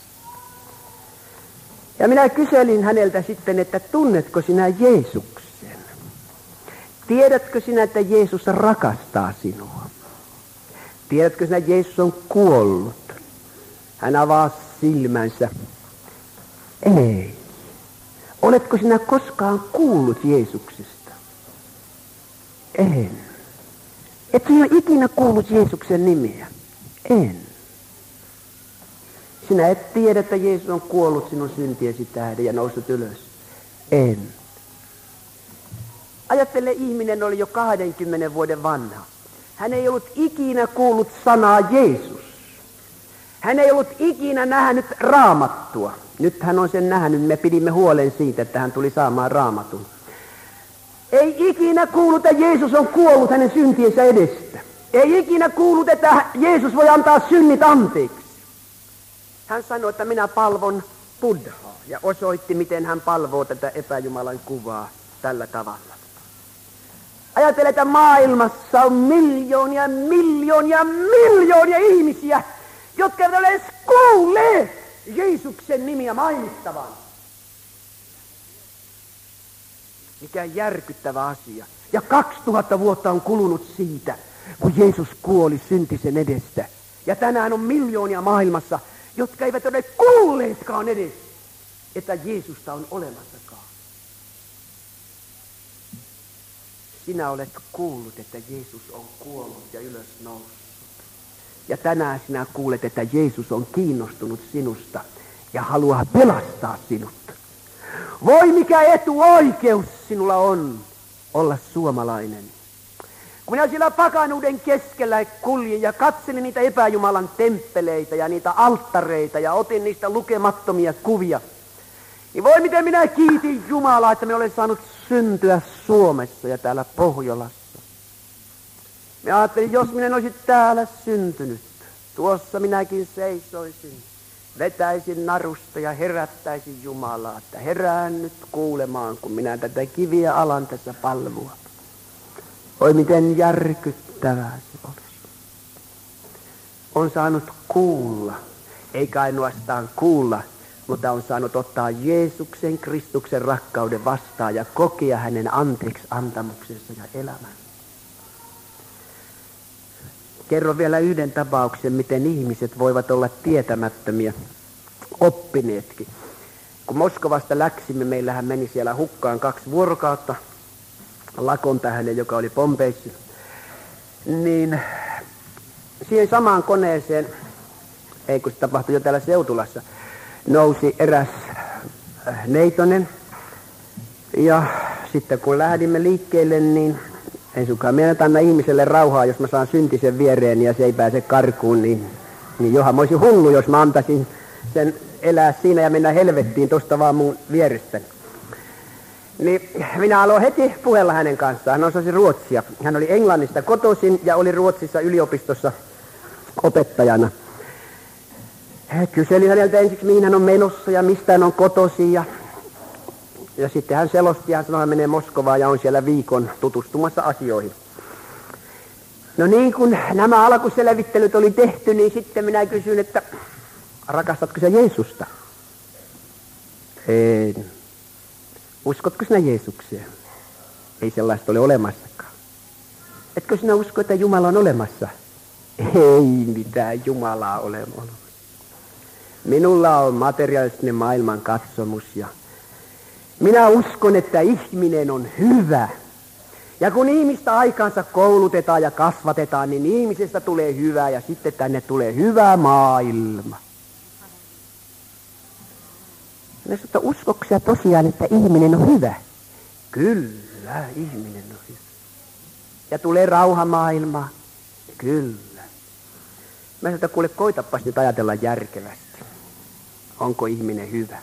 Ja minä kyselin häneltä sitten, että tunnetko sinä Jeesuksen? Tiedätkö sinä, että Jeesus rakastaa sinua? Tiedätkö sinä, että Jeesus on kuollut? Hän avaa silmänsä. Ei. Oletko sinä koskaan kuullut Jeesuksesta? En. Et sinä ikinä kuullut Jeesuksen nimeä? En. Sinä et tiedä, että Jeesus on kuollut sinun syntiesi tähden ja noussut ylös? En. Ajattele, ihminen oli jo 20 vuoden vanha. Hän ei ollut ikinä kuullut sanaa Jeesus. Hän ei ollut ikinä nähnyt Raamattua. Nyt hän on sen nähnyt, me pidimme huolen siitä, että hän tuli saamaan Raamatun. Ei ikinä kuullut, että Jeesus on kuollut hänen syntiensä edestä. Ei ikinä kuullut, että Jeesus voi antaa synnit anteeksi. Hän sanoi, että minä palvon Buddhaa ja osoitti, miten hän palvoo tätä epäjumalan kuvaa tällä tavalla. Ajattele, että maailmassa on miljoonia ihmisiä, jotka eivät ole edes kuulleet Jeesuksen nimiä mainittavan. Mikä järkyttävä asia. Ja 2000 vuotta on kulunut siitä, kun Jeesus kuoli syntisen edestä. Ja tänään on miljoonia maailmassa, jotka eivät ole kuulleetkaan edes, että Jeesusta on olemassakaan. Sinä olet kuullut, että Jeesus on kuollut ja ylös noussut. Ja tänään sinä kuulet, että Jeesus on kiinnostunut sinusta ja haluaa pelastaa sinut. Voi mikä etuoikeus sinulla on olla suomalainen. Kun minä siellä pakanuuden keskellä kuljin ja katselin niitä epäjumalan temppeleitä ja niitä alttareita ja otin niistä lukemattomia kuvia, niin voi miten minä kiitin Jumalaa, että minä olen saanut syntyä Suomessa ja täällä Pohjolassa. Minä ajattelin, jos minä en olisi täällä syntynyt, tuossa minäkin seisoisin, vetäisin narusta ja herättäisin Jumalaa, että herään nyt kuulemaan, kun minä tätä kiviä alan tässä palvua. Oi miten järkyttävää se olisi. On saanut kuulla, eikä ainoastaan kuulla, mutta on saanut ottaa Jeesuksen Kristuksen rakkauden vastaan ja kokea hänen anteeksi antamuksensa ja elämän. Kerron vielä yhden tapauksen, miten ihmiset voivat olla tietämättömiä, oppineetkin. Kun Moskovasta läksimme, meillähän meni siellä hukkaan 2 vuorokautta lakon tähden, joka oli Pompeissa. Niin siihen samaan koneeseen, ei kun se tapahtui jo täällä Seutulassa, nousi eräs neitonen Ja sitten kun lähdimme liikkeelle, niin ei suinkaan minä anna ihmiselle rauhaa, jos mä saan syntisen viereen ja se ei pääse karkuun, niin johan mä olisin hullu, jos mä antaisin sen elää siinä ja mennä helvettiin tosta vaan mun vierestäni. Niin minä aloin heti puhella hänen kanssaan. Hän osasi ruotsia. Hän oli Englannista kotoisin ja oli Ruotsissa yliopistossa opettajana. Kyselin häneltä ensiksi, mihin hän on menossa ja mistä hän on kotoisin. Ja sitten hän selosti ja hän sanoi, hän menee Moskovaan ja on siellä viikon tutustumassa asioihin. No niin, kun nämä alkuselvittelyt oli tehty, niin sitten minä kysyin, että rakastatko sä Jeesusta? En. Uskotko sinä Jeesukseen? Ei sellaista ole olemassakaan. Etkö sinä usko, että Jumala on olemassa? Ei mitään Jumalaa ole olemassa. Minulla on materialistinen maailman katsomus ja minä uskon, että ihminen on hyvä. Ja kun ihmistä aikaansa koulutetaan ja kasvatetaan, niin ihmisestä tulee hyvä ja sitten tänne tulee hyvä maailma. Minä sanoin, että uskoksia tosiaan, että ihminen on hyvä? Kyllä, ihminen on hyvä. Ja tulee rauha maailmaan? Kyllä. Mä sanoin, että kuule, koitapas nyt ajatella järkevästi. Onko ihminen hyvä?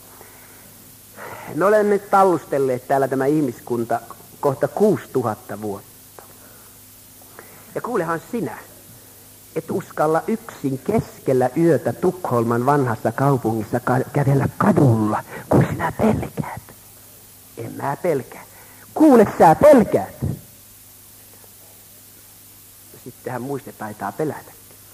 Me olemme nyt tallustelleet täällä tämä ihmiskunta kohta 6000 vuotta. Ja kuulehan sinä, et uskalla yksin keskellä yötä Tukholman vanhassa kaupungissa kävellä kadulla, kun sinä pelkäät. En mä pelkää. Kuule, sä pelkäät. Sittenhän muiste taitaa pelätä.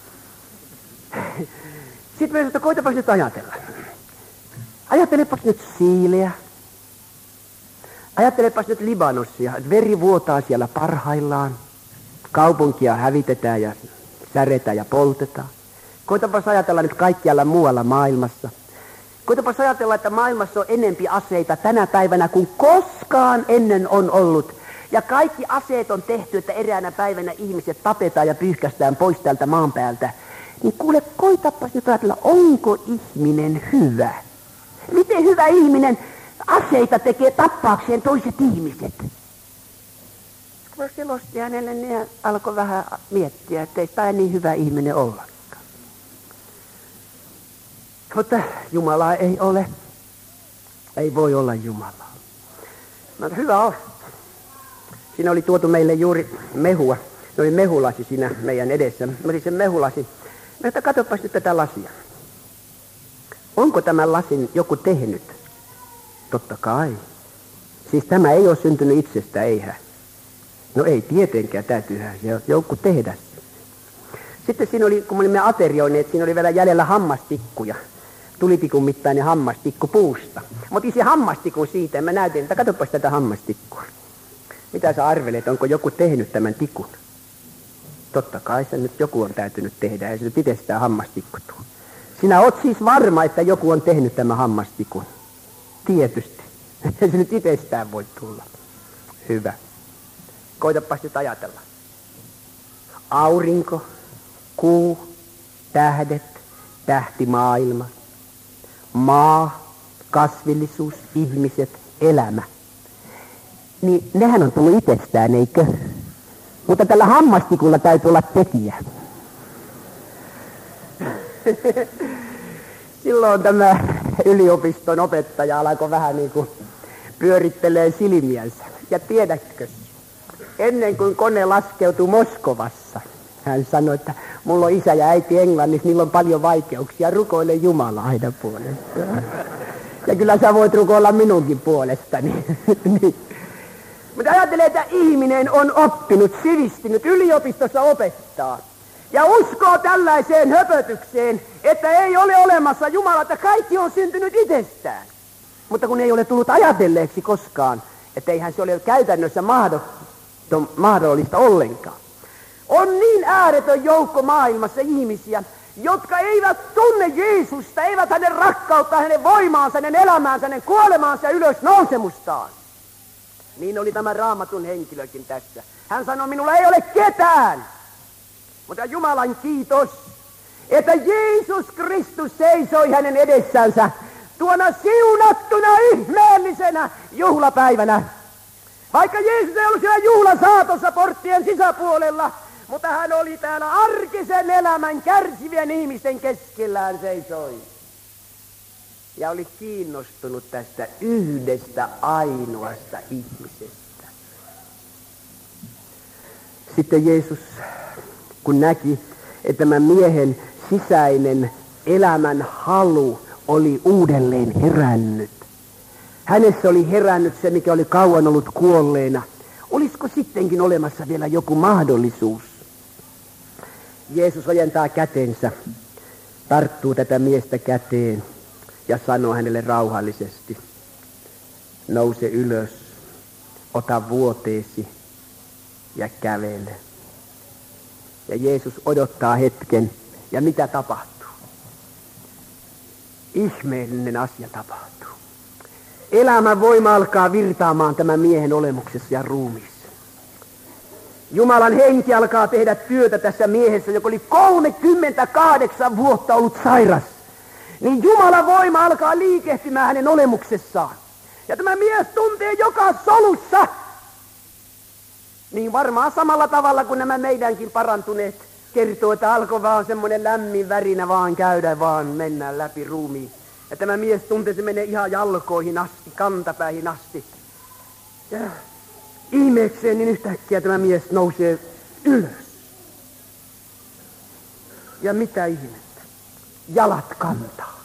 Sitten me sanotaan, että koitapas nyt ajatella. Ajattelepas nyt Siileä. Ajattelepas nyt Libanossia. Veri vuotaa siellä parhaillaan. Kaupunkia hävitetään ja säretään ja poltetaan. Koitapas ajatella nyt kaikkialla muualla maailmassa. Koitapas ajatella, että maailmassa on enempi aseita tänä päivänä kuin koskaan ennen on ollut. Ja kaikki aseet on tehty, että eräänä päivänä ihmiset tapetaan ja pyyhkästään pois täältä maan päältä. Niin kuule, koitapas nyt ajatella, onko ihminen hyvä? Miten hyvä ihminen aseita tekee tappaakseen toiset ihmiset? Kun selosti hänelle, niin hän alkoi vähän miettiä, että ei tämä niin hyvä ihminen ollakaan. Mutta Jumalaa ei ole. Ei voi olla Jumalaa. Mutta hyvä on. Siinä oli tuotu meille juuri mehua. Se oli mehulasi siinä meidän edessä. Mä otin sen mehulasi. Mä että katsopas nyt tätä lasia. Onko tämän lasin joku tehnyt? Totta kai. Siis tämä ei ole syntynyt itsestä, eihän. No ei tietenkään, täytyyhän se joku tehdä. Sitten siinä oli, kun me olimme aterioineet, siinä oli vielä jäljellä hammastikkuja. Tulitikun mittainen hammastikku puusta. Mä otin sen hammastikun siitä ja mä näytin, että katsopas tätä hammastikkua. Mitä sä arvelet, onko joku tehnyt tämän tikun? Totta kai se nyt joku on täytynyt tehdä ja se nyt itsestään hammastikku tuo. Sinä oot siis varma, että joku on tehnyt tämän hammastikun. Tietysti. Se nyt itsestään voi tulla. Hyvä. Koitapas nyt ajatella. Aurinko, kuu, tähdet, tähtimaailma, maa, kasvillisuus, ihmiset, elämä. Niin nehän on tullut itsestään, eikö? Mutta tällä hammastikulla täytyy olla tekijä. Silloin tämä yliopiston opettaja alkoi vähän niin kuin pyörittelee silmiänsä. Ja tiedätkö, ennen kuin kone laskeutui Moskovassa, hän sanoi, että mulla on isä ja äiti Englannissa, niillä on paljon vaikeuksia, rukoile Jumalaa aina puolestaan. Ja kyllä sä voit rukoilla minunkin puolestani. Niin. Mutta ajattelee, että ihminen on oppinut, sivistynyt, yliopistossa opettaa. Ja uskoo tällaiseen höpötykseen, että ei ole olemassa Jumala, että kaikki on syntynyt itsestään. Mutta kun ei ole tullut ajatelleeksi koskaan, että eihän se ole käytännössä mahdollista ollenkaan. On niin ääretön joukko maailmassa ihmisiä, jotka eivät tunne Jeesusta, eivät hänen rakkautta, hänen voimaansa, hänen elämäänsä, hänen kuolemaansa ja ylös nousemustaan. Niin oli tämä Raamatun henkilökin tässä. Hän sanoi, minulla ei ole ketään. Mutta Jumalan kiitos, että Jeesus Kristus seisoi hänen edessänsä tuona siunattuna ihmeellisenä juhlapäivänä. Vaikka Jeesus ei ollut siellä juhlasaatossa porttien sisäpuolella, mutta hän oli täällä arkisen elämän kärsivien ihmisten keskellään seisoi. Ja oli kiinnostunut tästä yhdestä ainoasta ihmisestä. Sitten Jeesus, kun näki, että tämän miehen sisäinen elämän halu oli uudelleen herännyt. Hänessä oli herännyt se, mikä oli kauan ollut kuolleena. Olisiko sittenkin olemassa vielä joku mahdollisuus? Jeesus ojentaa kätensä, tarttuu tätä miestä käteen ja sanoo hänelle rauhallisesti: nouse ylös, ota vuoteesi ja kävele. Ja Jeesus odottaa hetken, ja mitä tapahtuu? Ihmeellinen asia tapahtuu. Elämän voima alkaa virtaamaan tämän miehen olemuksessa ja ruumiissa. Jumalan henki alkaa tehdä työtä tässä miehessä, joka oli 38 vuotta ollut sairas. Niin Jumalan voima alkaa liikehtimään hänen olemuksessaan. Ja tämä mies tuntee joka solussa, niin varmaan samalla tavalla kuin nämä meidänkin parantuneet kertoo, että alkoi vaan semmoinen lämmin värinä vaan käydä, vaan mennään läpi ruumiin. Ja tämä mies tuntee, se menee ihan jalkoihin asti, kantapäihin asti. Ja ihmeekseen niin yhtäkkiä tämä mies nousee ylös. Ja mitä ihmettä? Jalat kantaa.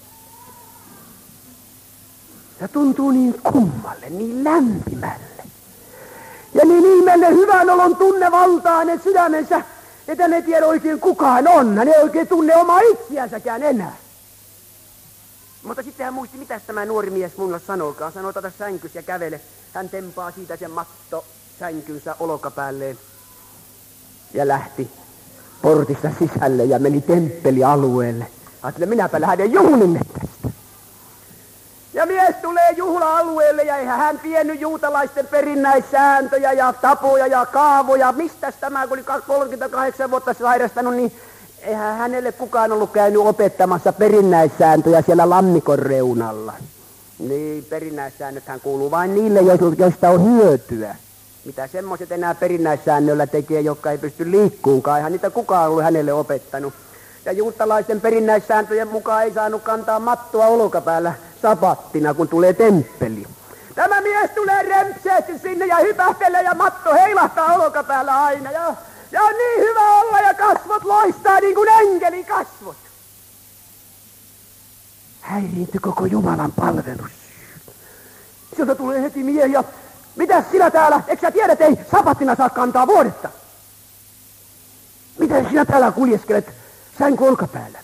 Ja tuntuu niin kummalle, niin lämpimälle. Ja niin ihmeellinen hyvän olon tunne valtaa hänen sydämensä, että hän ei tiedä oikein kuka hän on. Hän ei oikein tunne omaa itseänsäkään enää. Mutta sitten hän muisti, mitä tämä nuori mies minulle sanookaan. Sanoi, ota sänkyssä ja kävele. Hän tempaa siitä sen matto sänkynsä olkapäälleen. Ja lähti portista sisälle ja meni temppelialueelle. Ajattelin, minäpä lähden juhlinne tästä. Ja mies tulee juhla-alueelle ja eihän hän tiennyt juutalaisten perinnäissääntöjä ja tapoja ja kaavoja. Mistäs tämä, kun oli 38 vuotta sairastanut, niin eihän hänelle kukaan ollut käynyt opettamassa perinnäissääntöjä siellä lammikon reunalla. Niin, perinnäissäännöthän kuuluu vain niille, joista on hyötyä. Mitä semmoiset enää perinnäissäännöllä tekee, jotka ei pysty liikkuunkaan. Eihän niitä kukaan ollut hänelle opettanut. Ja juutalaisten perinnäissääntöjen mukaan ei saanut kantaa mattoa olkapäällä sapattina, kun tulee temppeli. Tämä mies tulee rempseesti sinne ja hypähtelee ja matto heilahtaa olkapäällä aina. Ja on niin hyvä olla ja kasvot loistaa niin kuin enkelin kasvot. Häiriintyi koko Jumalan palvelus. Sieltä tulee heti miehiä. Ja mitäs sinä täällä? Eikö sä tiedä, että ei sapattina saa kantaa vuodetta? Miten sinä täällä kuljeskelet sänky olkapäällä?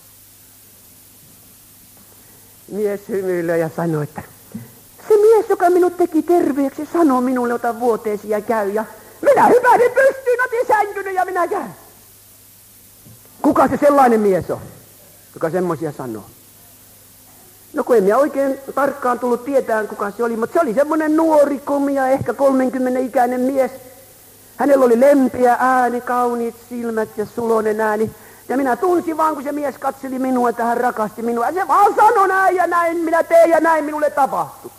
Mies hymyilee ja sanoi, että se mies, joka minut teki terveeksi, sanoo minulle, ota vuoteesi ja käy. Ja minä hypähdin pystyyn, otin sänkyni ja minä käyn. Kuka se sellainen mies on, joka semmoisia sanoo? No kun en minä oikein tarkkaan tullut tietään, kuka se oli, mutta se oli semmoinen nuori, komia, ehkä 30-ikäinen mies. Hänellä oli lempeä ääni, kauniit silmät ja suloinen ääni. Ja minä tunsin vaan, kun se mies katseli minua, että hän rakasti minua. Ja se vaan sanoi näin ja näin minä teen ja näin minulle tapahtui.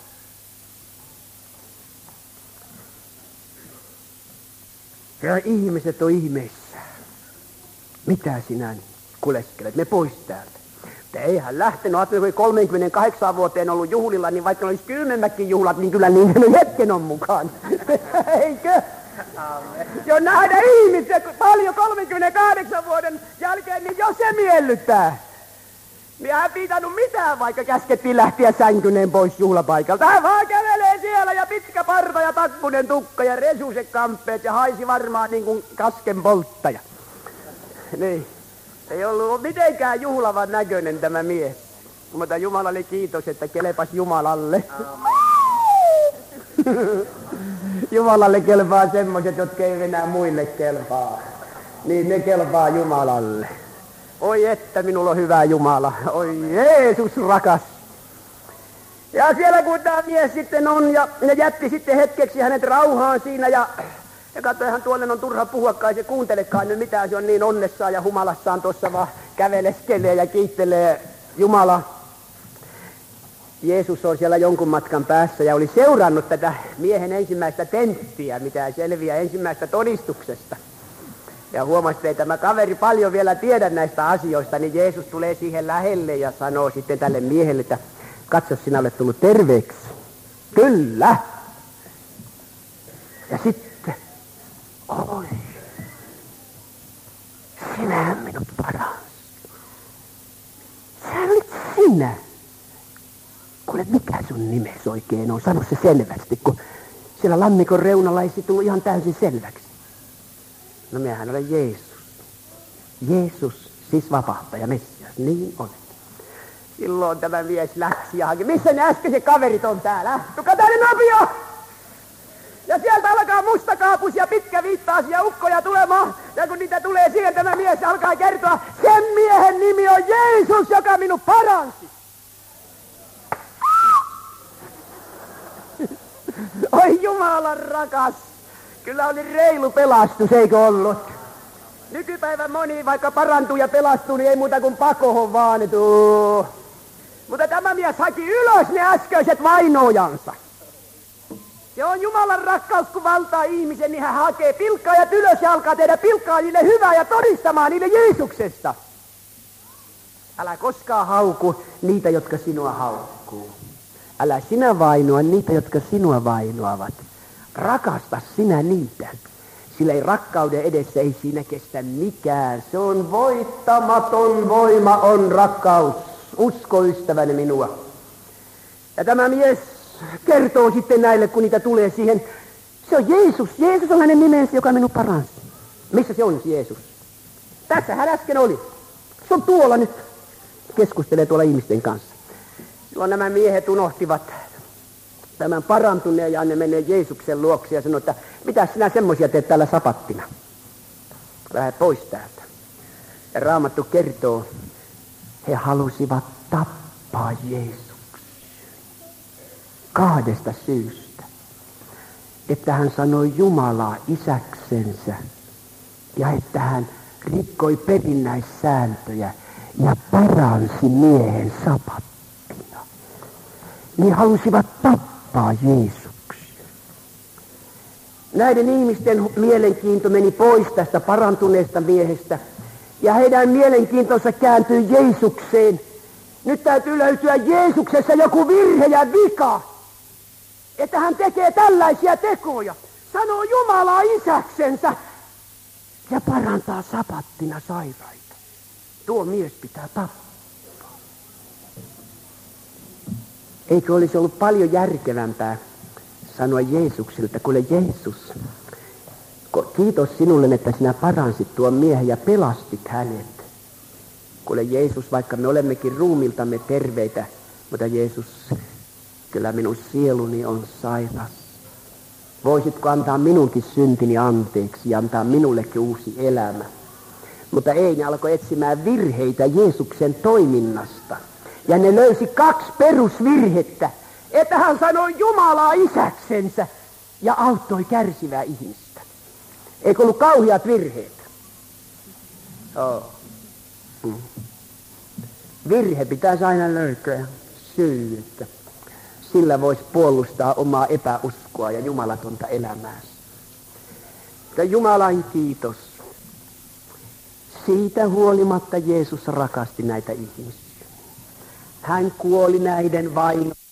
Ja ihmiset on ihmeissä. Mitä sinä kuleskelet? Me pois täältä. Ei hän lähtenyt, kun 38 vuoteen ollut juhlilla, niin vaikka olisi 10 juhlat, niin kyllä niin hetken on mukaan. Eikö? Jo nähdä ihmisiä paljon 38 vuoden jälkeen, niin jo se miellyttää. Niin hän piitannut mitään, vaikka käskettiin lähteä sänkyneen pois juhlapaikalta. Hän vaan kävelee siellä ja pitkä parta ja takkunen tukka ja resuset kamppeet ja haisi varmaan niin kuin kasken polttaja. Niin. Ei ollut mitenkään juhlavan näköinen tämä mies. Mutta Jumalalle kiitos, että kelepas Jumalalle. Jumalalle kelpaa semmoiset, jotka ei enää muille kelpaa. Niin ne kelpaa Jumalalle. Oi että minulla on hyvä Jumala. Oi Jeesus rakas. Ja siellä kun tämä mies sitten on ja ne jätti sitten hetkeksi hänet rauhaan siinä ja katsoihan tuolle on turha puhua, kai se kuuntelekaan nyt mitään, se on niin onnessaan ja humalassaan tuossa vaan käveleskelee ja kiittelee Jumalaa. Jeesus on siellä jonkun matkan päässä ja oli seurannut tätä miehen ensimmäistä tenttiä, mitä selviää ensimmäistä todistuksesta. Ja huomasi, että ei tämä kaveri paljon vielä tiedä näistä asioista, niin Jeesus tulee siihen lähelle ja sanoo sitten tälle miehelle, että katso, sinä olet tullut terveeksi. Kyllä. Ja sitten, oi, sinähän minut paransi. Sä olit sinä. Kuule, mikä sun nimesi oikein on? Sano se selvästi, kun siellä lammikon reunalla ei se tullut ihan täysin selväksi. No minähän olen Jeesus. Jeesus, siis vapahtaja, Messias, niin olet. Silloin tämä mies läksi ja haki. Missä ne äskeiset kaverit on täällä? Tulkaa tänne nopio! Ja sieltä alkaa mustakaapus ja pitkä viitta-asia ukkoja tulemaan. Ja kun niitä tulee siihen, tämä mies alkaa kertoa, sen miehen nimi on Jeesus, joka minut paransi. Oi Jumalan rakas. Kyllä oli reilu pelastus, eikö ollut? Nykypäivän moni, vaikka parantuu ja pelastuu, niin ei muuta kuin pakohon vaanituu. Mutta tämä mies haki ylös ne äskeiset vainojansa. Se on Jumalan rakkaus, kun valtaa ihmisen, niin hän hakee pilkkaajat ylös ja alkaa tehdä pilkkaajille hyvää ja todistamaan niille Jeesuksesta. Älä koskaan hauku niitä, jotka sinua haukkuu. Älä sinä vainoa niitä, jotka sinua vainoavat. Rakasta sinä niitä, sillä ei rakkauden edessä ei siinä kestä mikään. Se on voittamaton voima, on rakkaus. Usko ystäväni minua. Ja tämä mies kertoo sitten näille, kun niitä tulee siihen. Se on Jeesus. Jeesus on hänen nimensä, joka minut paransi. Missä se on Jeesus? Tässä hän äsken oli. Se on tuolla nyt. Keskustelee tuolla ihmisten kanssa. Silloin nämä miehet unohtivat tämän parantuneen ja ne menee Jeesuksen luokse ja sanoo, että mitä sinä semmoisia teet täällä sapattina? Lähde pois täältä. Ja Raamattu kertoo, he halusivat tappaa Jeesuksen. Kahdesta syystä. Että hän sanoi Jumalaa isäksensä ja että hän rikkoi perinnäissääntöjä ja paransi miehen sapattina. Niin halusivat tappaa Jeesuksen. Näiden ihmisten mielenkiinto meni pois tästä parantuneesta miehestä ja heidän mielenkiintonsa kääntyi Jeesukseen. Nyt täytyy löytyä Jeesuksessa joku virhe ja vika, että hän tekee tällaisia tekoja. Sanoo Jumalaa isäksensä ja parantaa sapattina sairaita. Tuo mies pitää tappaa. Eikö olisi ollut paljon järkevämpää sanoa Jeesukselta, kuule Jeesus, kiitos sinulle, että sinä paransit tuon miehen ja pelastit hänet. Kuule Jeesus, vaikka me olemmekin ruumiltamme terveitä, mutta Jeesus, kyllä minun sieluni on sairas. Voisitko antaa minunkin syntini anteeksi ja antaa minullekin uusi elämä? Mutta ei, ne alkoi etsimään virheitä Jeesuksen toiminnasta. Ja ne löysi kaksi perusvirhettä, että hän sanoi Jumalaa isäksensä ja auttoi kärsivää ihmistä. Eikö ollut kauheat virheet? Virhe pitäisi aina löytää syy, että sillä voisi puolustaa omaa epäuskoa ja jumalatonta elämäänsä. Ja Jumalan kiitos. Siitä huolimatta Jeesus rakasti näitä ihmisiä. Hän kuoli näiden vainojen